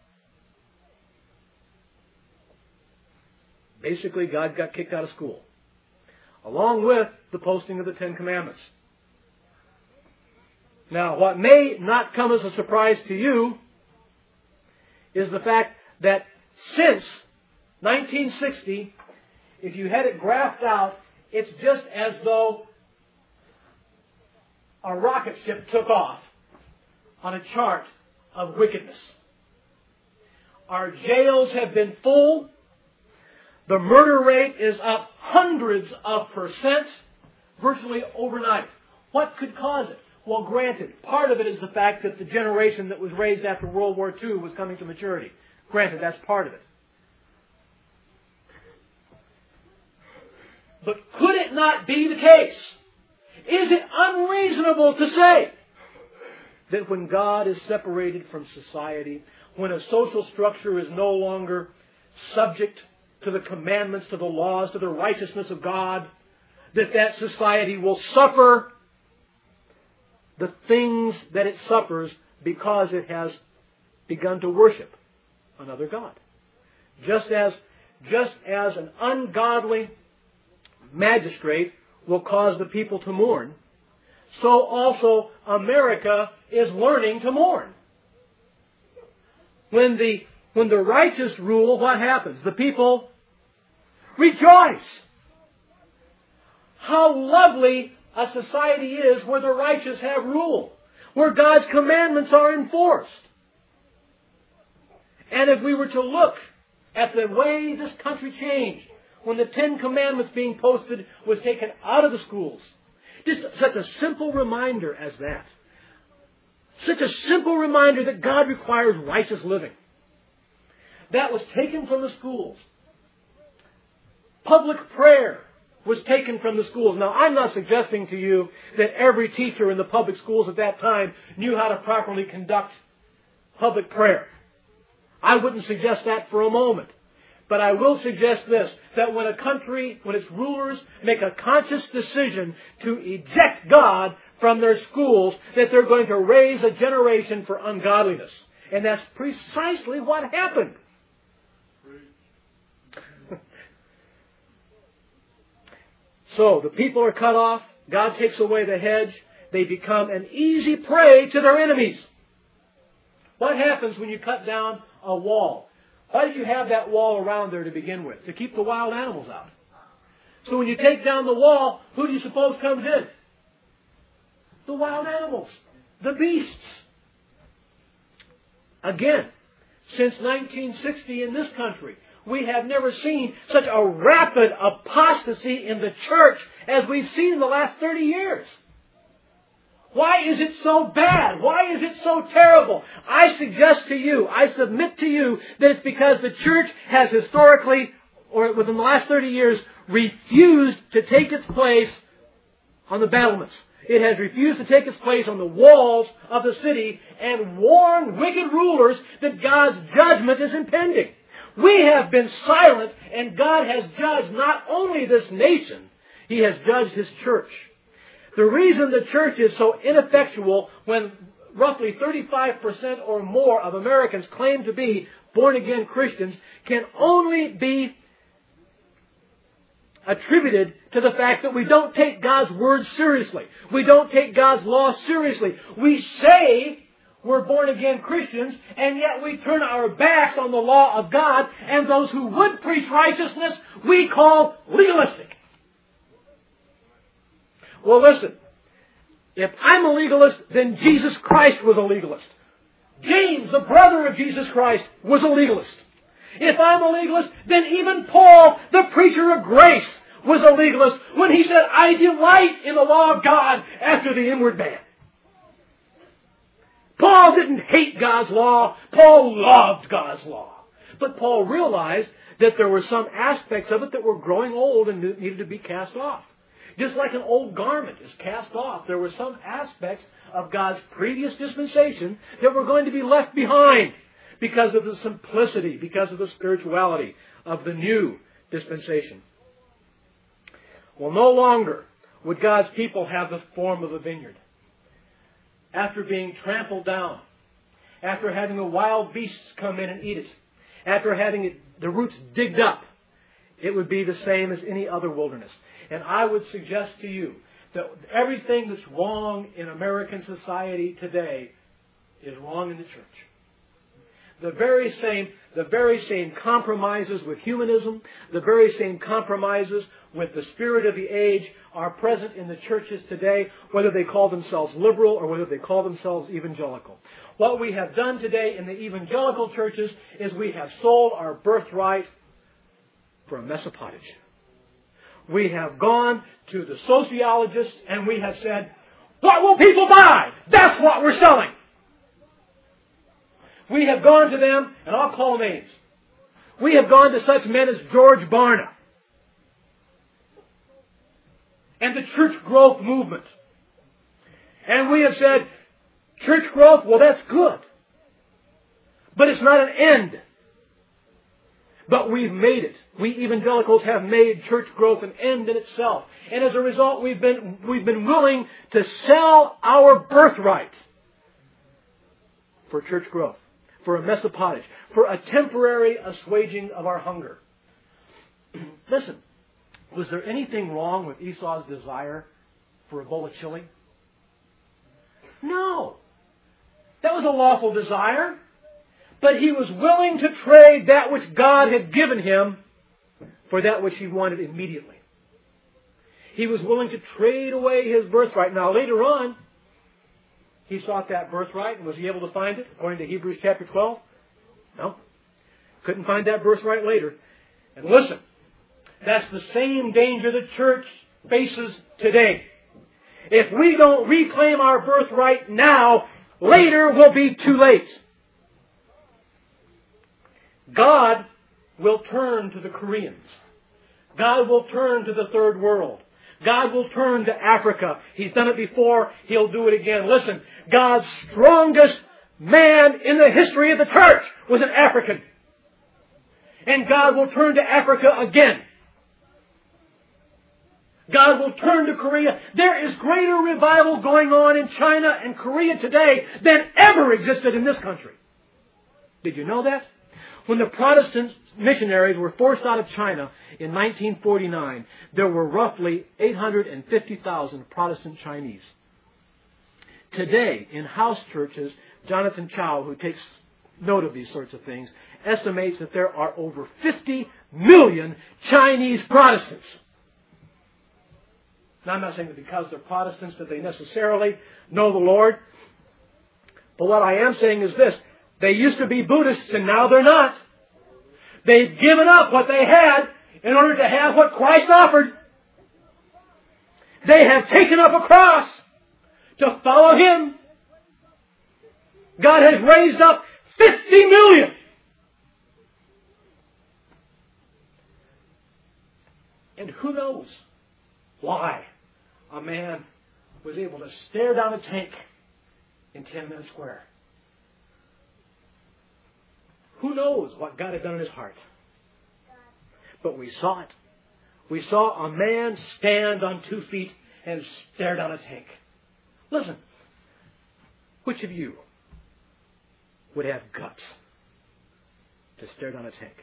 Basically, God got kicked out of school, along with the posting of the Ten Commandments. Now, what may not come as a surprise to you is the fact that since nineteen sixty, if you had it graphed out, it's just as though a rocket ship took off on a chart of wickedness. Our jails have been full. The murder rate is up hundreds of percent virtually overnight. What could cause it? Well, granted, part of it is the fact that the generation that was raised after World War Two was coming to maturity. Granted, that's part of it. But could it not be the case? Is it unreasonable to say that when God is separated from society, when a social structure is no longer subject to the commandments, to the laws, to the righteousness of God, that that society will suffer the things that it suffers because it has begun to worship another God? Just as, just as an ungodly magistrate will cause the people to mourn, so also America is learning to mourn. When the, when the righteous rule, what happens? The people rejoice. How lovely a society is where the righteous have rule, where God's commandments are enforced. And if we were to look at the way this country changed when the Ten Commandments being posted was taken out of the schools, just such a simple reminder as that. Such a simple reminder that God requires righteous living. That was taken from the schools. Public prayer was taken from the schools. Now, I'm not suggesting to you that every teacher in the public schools at that time knew how to properly conduct public prayer. I wouldn't suggest that for a moment. But I will suggest this, that when a country, when its rulers make a conscious decision to eject God from their schools, that they're going to raise a generation for ungodliness. And that's precisely what happened. So, the people are cut off. God takes away the hedge. They become an easy prey to their enemies. What happens when you cut down a wall? Why did you have that wall around there to begin with? To keep the wild animals out. So when you take down the wall, who do you suppose comes in? The wild animals. The beasts. Again, since nineteen sixty in this country, we have never seen such a rapid apostasy in the church as we've seen in the last thirty years. Why is it so bad? Why is it so terrible? I suggest to you, I submit to you, that it's because the church has historically, or within the last thirty years, refused to take its place on the battlements. It has refused to take its place on the walls of the city and warned wicked rulers that God's judgment is impending. We have been silent, and God has judged not only this nation, He has judged His church. The reason the church is so ineffectual when roughly thirty-five percent or more of Americans claim to be born-again Christians can only be attributed to the fact that we don't take God's Word seriously. We don't take God's law seriously. We say we're born-again Christians, and yet we turn our backs on the law of God, and those who would preach righteousness we call legalistic. Well, listen, if I'm a legalist, then Jesus Christ was a legalist. James, the brother of Jesus Christ, was a legalist. If I'm a legalist, then even Paul, the preacher of grace, was a legalist when he said, I delight in the law of God after the inward man. Paul didn't hate God's law. Paul loved God's law. But Paul realized that there were some aspects of it that were growing old and needed to be cast off. Just like an old garment is cast off, there were some aspects of God's previous dispensation that were going to be left behind because of the simplicity, because of the spirituality of the new dispensation. Well, no longer would God's people have the form of a vineyard. After being trampled down, after having the wild beasts come in and eat it, after having it, the roots digged up, it would be the same as any other wilderness. And I would suggest to you that everything that's wrong in American society today is wrong in the church. The very same, the very same compromises with humanism, the very same compromises with the spirit of the age are present in the churches today, whether they call themselves liberal or whether they call themselves evangelical. What we have done today in the evangelical churches is we have sold our birthright for a mess of pottage. We have gone to the sociologists and we have said, what will people buy? That's what we're selling. We have gone to them, and I'll call names. We have gone to such men as George Barna and the church growth movement. And we have said, church growth, well, that's good. But it's not an end. But we've made it. We evangelicals have made church growth an end in itself. And as a result, we've been, we've been willing to sell our birthright for church growth, for a mess of pottage, for a temporary assuaging of our hunger. Listen, was there anything wrong with Esau's desire for a bowl of chili? No. That was a lawful desire. But he was willing to trade that which God had given him for that which he wanted immediately. He was willing to trade away his birthright. Now, later on, he sought that birthright, and was he able to find it, according to Hebrews chapter twelve? No. Couldn't find that birthright later. And listen, that's the same danger the church faces today. If we don't reclaim our birthright now, later will be too late. God will turn to the Koreans. God will turn to the third world. God will turn to Africa. He's done it before. He'll do it again. Listen, God's strongest man in the history of the church was an African. And God will turn to Africa again. God will turn to Korea. There is greater revival going on in China and Korea today than ever existed in this country. Did you know that? When the Protestant missionaries were forced out of China in nineteen forty-nine, there were roughly eight hundred fifty thousand Protestant Chinese. Today, in house churches, Jonathan Chow, who takes note of these sorts of things, estimates that there are over fifty million Chinese Protestants. Now, I'm not saying that because they're Protestants that they necessarily know the Lord. But what I am saying is this. They used to be Buddhists and now they're not. They've given up what they had in order to have what Christ offered. They have taken up a cross to follow Him. God has raised up fifty million. And who knows why a man was able to stare down a tank in Tiananmen Square. Who knows what God had done in his heart? But we saw it. We saw a man stand on two feet and stare down a tank. Listen, which of you would have guts to stare down a tank?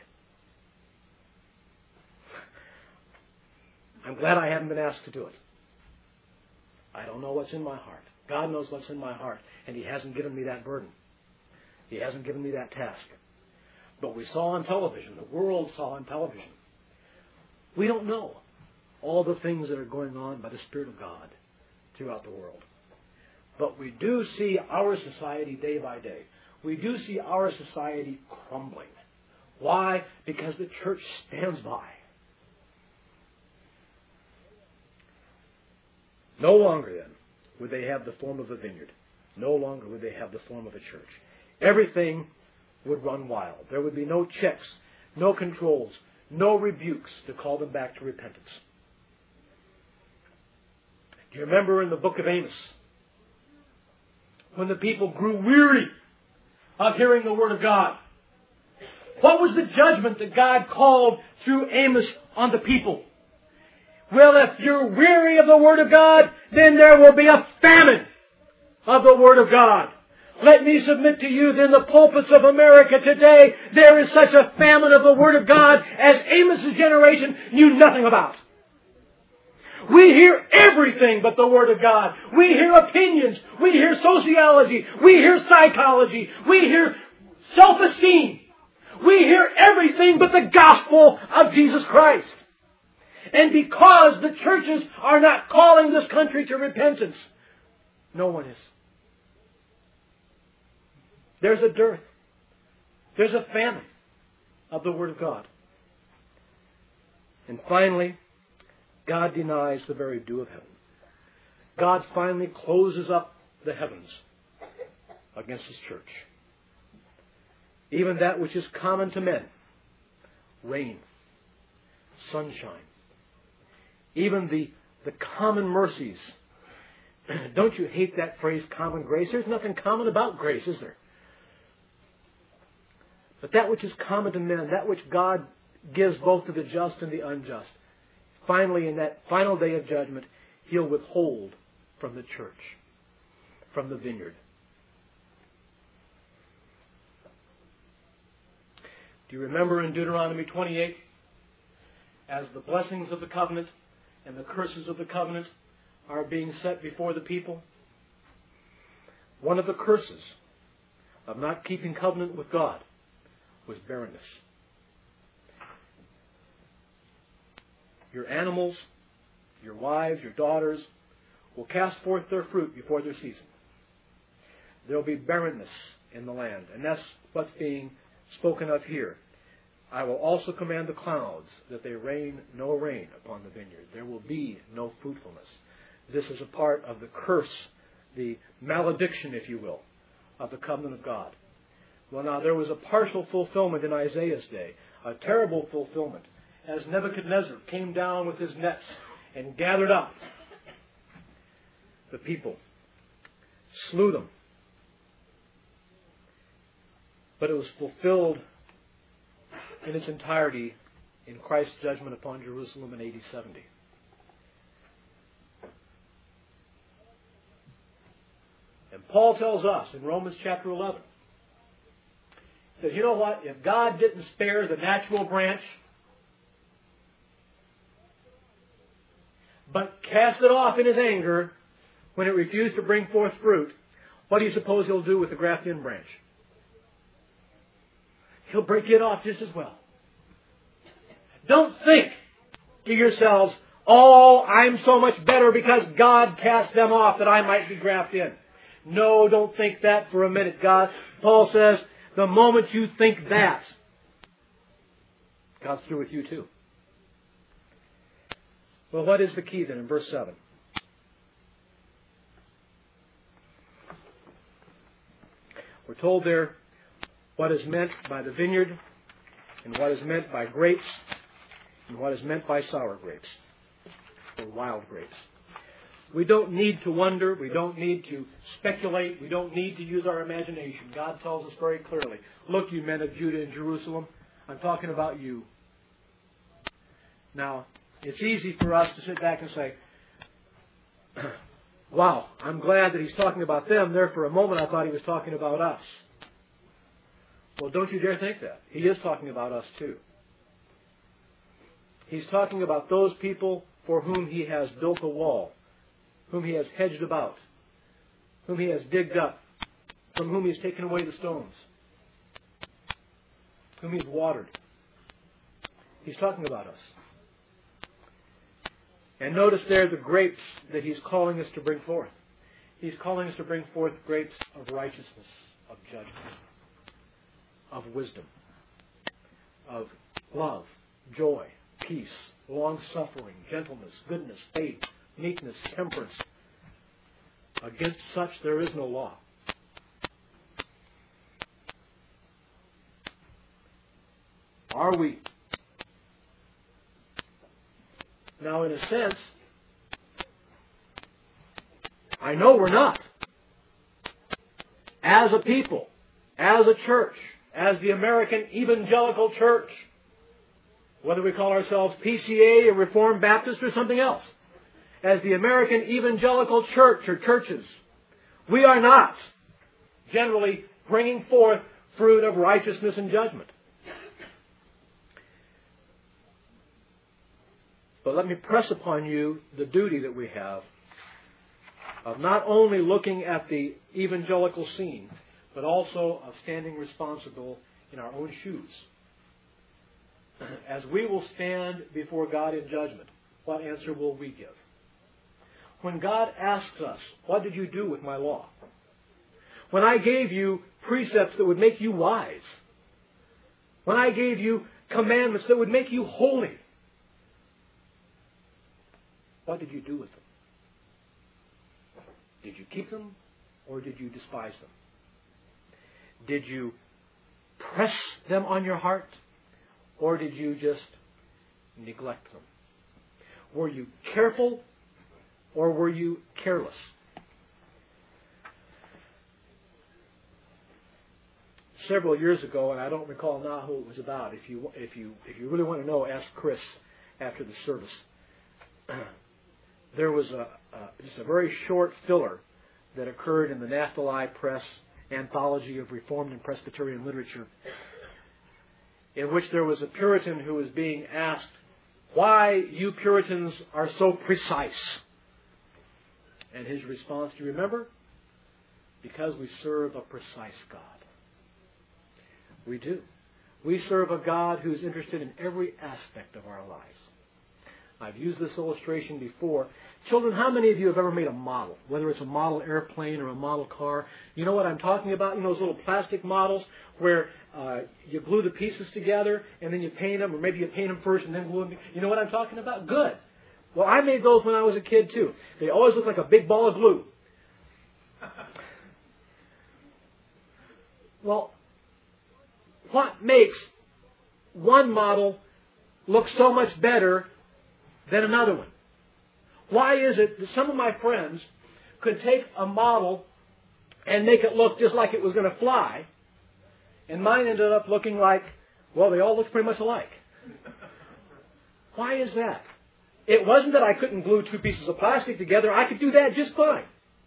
I'm glad I haven't been asked to do it. I don't know what's in my heart. God knows what's in my heart, and He hasn't given me that burden. He hasn't given me that task. But we saw on television, the world saw on television. We don't know all the things that are going on by the Spirit of God throughout the world. But we do see our society day by day. We do see our society crumbling. Why? Because the church stands by. No longer then would they have the form of a vineyard. No longer would they have the form of a church. Everything would run wild. There would be no checks, no controls, no rebukes to call them back to repentance. Do you remember in the book of Amos, when the people grew weary of hearing the Word of God? What was the judgment that God called through Amos on the people? Well, if you're weary of the Word of God, then there will be a famine of the Word of God. Let me submit to you, in the pulpits of America today, there is such a famine of the Word of God as Amos' generation knew nothing about. We hear everything but the Word of God. We hear opinions. We hear sociology. We hear psychology. We hear self-esteem. We hear everything but the gospel of Jesus Christ. And because the churches are not calling this country to repentance, no one is. There's a dearth. There's a famine of the Word of God. And finally, God denies the very dew of heaven. God finally closes up the heavens against His church. Even that which is common to men, rain, sunshine, even the, the common mercies. Don't you hate that phrase, common grace? There's nothing common about grace, is there? But that which is common to men, that which God gives both to the just and the unjust, finally, in that final day of judgment, He'll withhold from the church, from the vineyard. Do you remember in Deuteronomy twenty-eight, as the blessings of the covenant and the curses of the covenant are being set before the people? one of the curses of not keeping covenant with God was barrenness. Your animals, your wives, your daughters will cast forth their fruit before their season. There will be barrenness in the land, and that's what's being spoken of here. I will also command the clouds that they rain no rain upon the vineyard. There will be no fruitfulness. This is a part of the curse, the malediction, if you will, of the covenant of God. Well, now, there was a partial fulfillment in Isaiah's day, a terrible fulfillment, as Nebuchadnezzar came down with his nets and gathered up the people, slew them. But it was fulfilled in its entirety in Christ's judgment upon Jerusalem in A D seventy. And Paul tells us in Romans chapter eleven, he says, you know what? If God didn't spare the natural branch, but cast it off in His anger when it refused to bring forth fruit, what do you suppose He'll do with the grafted-in branch? He'll break it off just as well. Don't think to yourselves, oh, I'm so much better because God cast them off that I might be grafted in. No, don't think that for a minute. God, Paul says, the moment you think that, God's through with you too. Well, what is the key then in verse seven? We're told there what is meant by the vineyard and what is meant by grapes and what is meant by sour grapes or wild grapes. We don't need to wonder. We don't need to speculate. We don't need to use our imagination. God tells us very clearly, look, you men of Judah and Jerusalem, I'm talking about you. Now, it's easy for us to sit back and say, wow, I'm glad that he's talking about them. There for a moment I thought he was talking about us. Well, don't you dare think that. He is talking about us too. He's talking about those people for whom he has built a wall, whom he has hedged about, whom he has digged up, from whom he has taken away the stones, whom he's watered. He's talking about us. And notice there the grapes that he's calling us to bring forth. He's calling us to bring forth grapes of righteousness, of judgment, of wisdom, of love, joy, peace, long-suffering, gentleness, goodness, faith, meekness, temperance. Against such there is no law. Are we? Now, in a sense, I know we're not. As a people, as a church, as the American Evangelical Church, whether we call ourselves P C A or Reformed Baptist or something else, as the American Evangelical Church or churches, we are not generally bringing forth fruit of righteousness and judgment. But let me press upon you the duty that we have of not only looking at the evangelical scene, but also of standing responsible in our own shoes. As we will stand before God in judgment, what answer will we give? When God asks us, what did you do with my law? When I gave you precepts that would make you wise, when I gave you commandments that would make you holy, what did you do with them? Did you keep them or did you despise them? Did you press them on your heart or did you just neglect them? Were you careful or were you careless? Several years ago, and I don't recall now who it was about. If you if you if you really want to know, ask Chris after the service. There was a, a just a very short filler that occurred in the Naphtali Press anthology of Reformed and Presbyterian literature, in which there was a Puritan who was being asked why you Puritans are so precise. And his response, do you remember? Because we serve a precise God. We do. We serve a God who's interested in every aspect of our lives. I've used this illustration before. Children, how many of you have ever made a model? Whether it's a model airplane or a model car. You know what I'm talking about? You know those little plastic models where uh, you glue the pieces together and then you paint them, or maybe you paint them first and then glue them. You know what I'm talking about? Good. Well, I made those when I was a kid too. They always look like a big ball of glue. Well, what makes one model look so much better than another one? Why is it that some of my friends could take a model and make it look just like it was going to fly, and mine ended up looking like, well, they all look pretty much alike? Why is that? It wasn't that I couldn't glue two pieces of plastic together. I could do that just fine.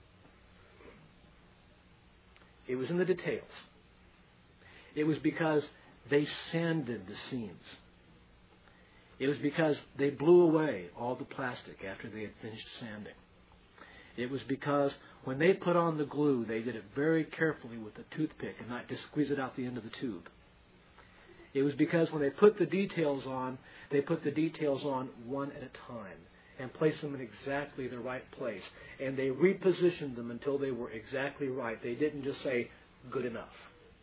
It was in the details. It was because they sanded the seams. It was because they blew away all the plastic after they had finished sanding. It was because when they put on the glue, they did it very carefully with a toothpick and not just squeeze it out the end of the tube. It was because when they put the details on, they put the details on one at a time and placed them in exactly the right place. And they repositioned them until they were exactly right. They didn't just say, good enough.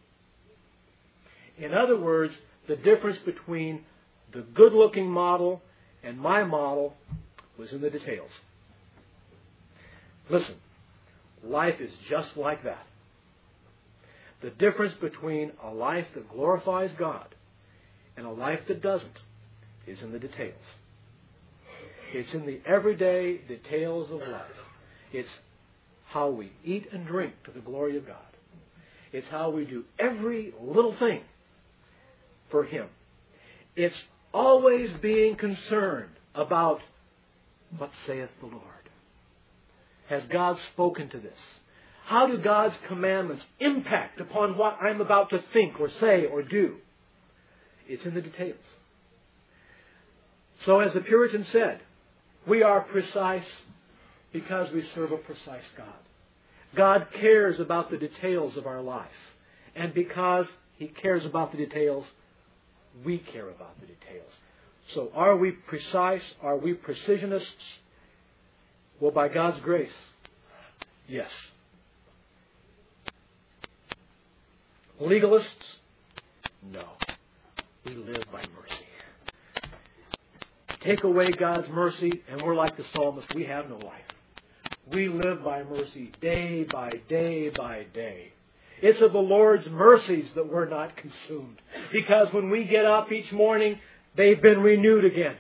In other words, the difference between the good-looking model and my model was in the details. Listen, life is just like that. The difference between a life that glorifies God and a life that doesn't is in the details. It's in the everyday details of life. It's how we eat and drink to the glory of God. It's how we do every little thing for Him. It's always being concerned about what saith the Lord. Has God spoken to this? How do God's commandments impact upon what I'm about to think or say or do? It's in the details. So as the Puritan said, we are precise because we serve a precise God. God cares about the details of our life. And because He cares about the details, we care about the details. So are we precise? Are we precisionists? Well, by God's grace, yes. Legalists? No. We live by mercy. Take away God's mercy, and we're like the psalmist. We have no life. We live by mercy day by day by day. It's of the Lord's mercies that we're not consumed. Because when we get up each morning, they've been renewed again.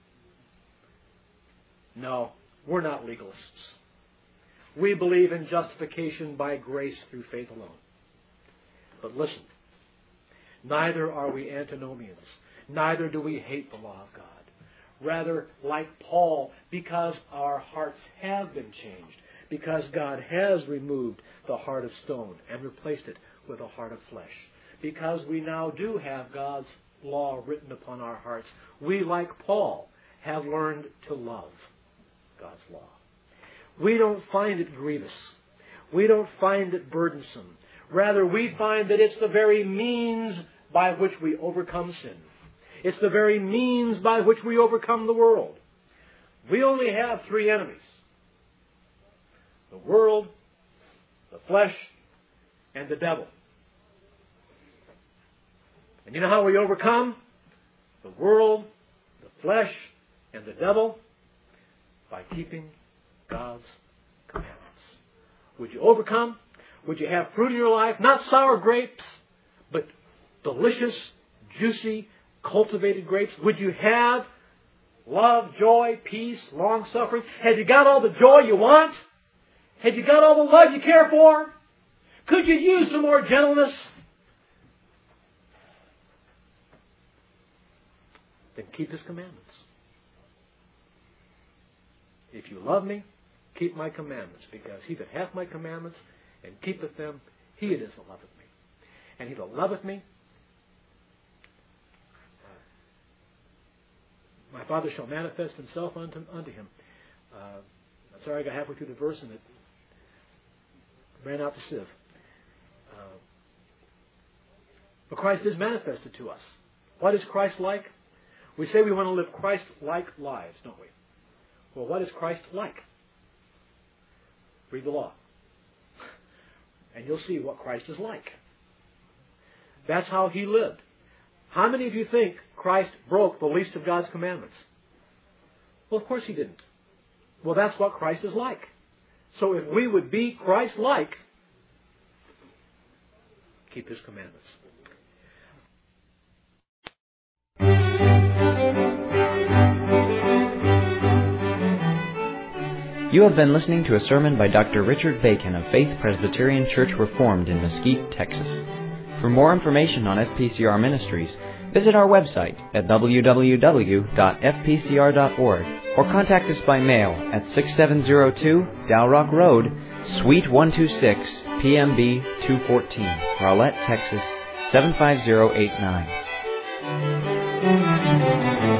No, we're not legalists. We believe in justification by grace through faith alone. But listen, neither are we antinomians. Neither do we hate the law of God. Rather, like Paul, because our hearts have been changed, because God has removed the heart of stone and replaced it with a heart of flesh, because we now do have God's law written upon our hearts, we, like Paul, have learned to love God's law. We don't find it grievous. We don't find it burdensome. Rather, we find that it's the very means by which we overcome sin. It's the very means by which we overcome the world. We only have three enemies: the world, the flesh, and the devil. And you know how we overcome the world, the flesh, and the devil? By keeping God's commandments. Would you overcome? Would you have fruit in your life? Not sour grapes, but delicious, juicy, cultivated grapes. Would you have love, joy, peace, long-suffering? Have you got all the joy you want? Have you got all the love you care for? Could you use some more gentleness? Then keep His commandments. If you love me, keep my commandments, because he that hath my commandments and keepeth them, he it is that loveth me. And he that loveth me, my Father shall manifest himself unto, unto him. Uh, I'm sorry, I got halfway through the verse and it ran out the sieve. Uh, but Christ is manifested to us. What is Christ like? We say we want to live Christ-like lives, don't we? Well, what is Christ like? Read the law. And you'll see what Christ is like. That's how he lived. How many of you think Christ broke the least of God's commandments? Well, of course he didn't. Well, that's what Christ is like. So if we would be Christ-like, keep his commandments. You have been listening to a sermon by Doctor Richard Bacon of Faith Presbyterian Church Reformed in Mesquite, Texas. For more information on F P C R Ministries, visit our website at w w w dot f p c r dot org or contact us by mail at six seven zero two Dow Rock Road, Suite one two six, P M B two fourteen, Rowlett, Texas seven five zero eight nine.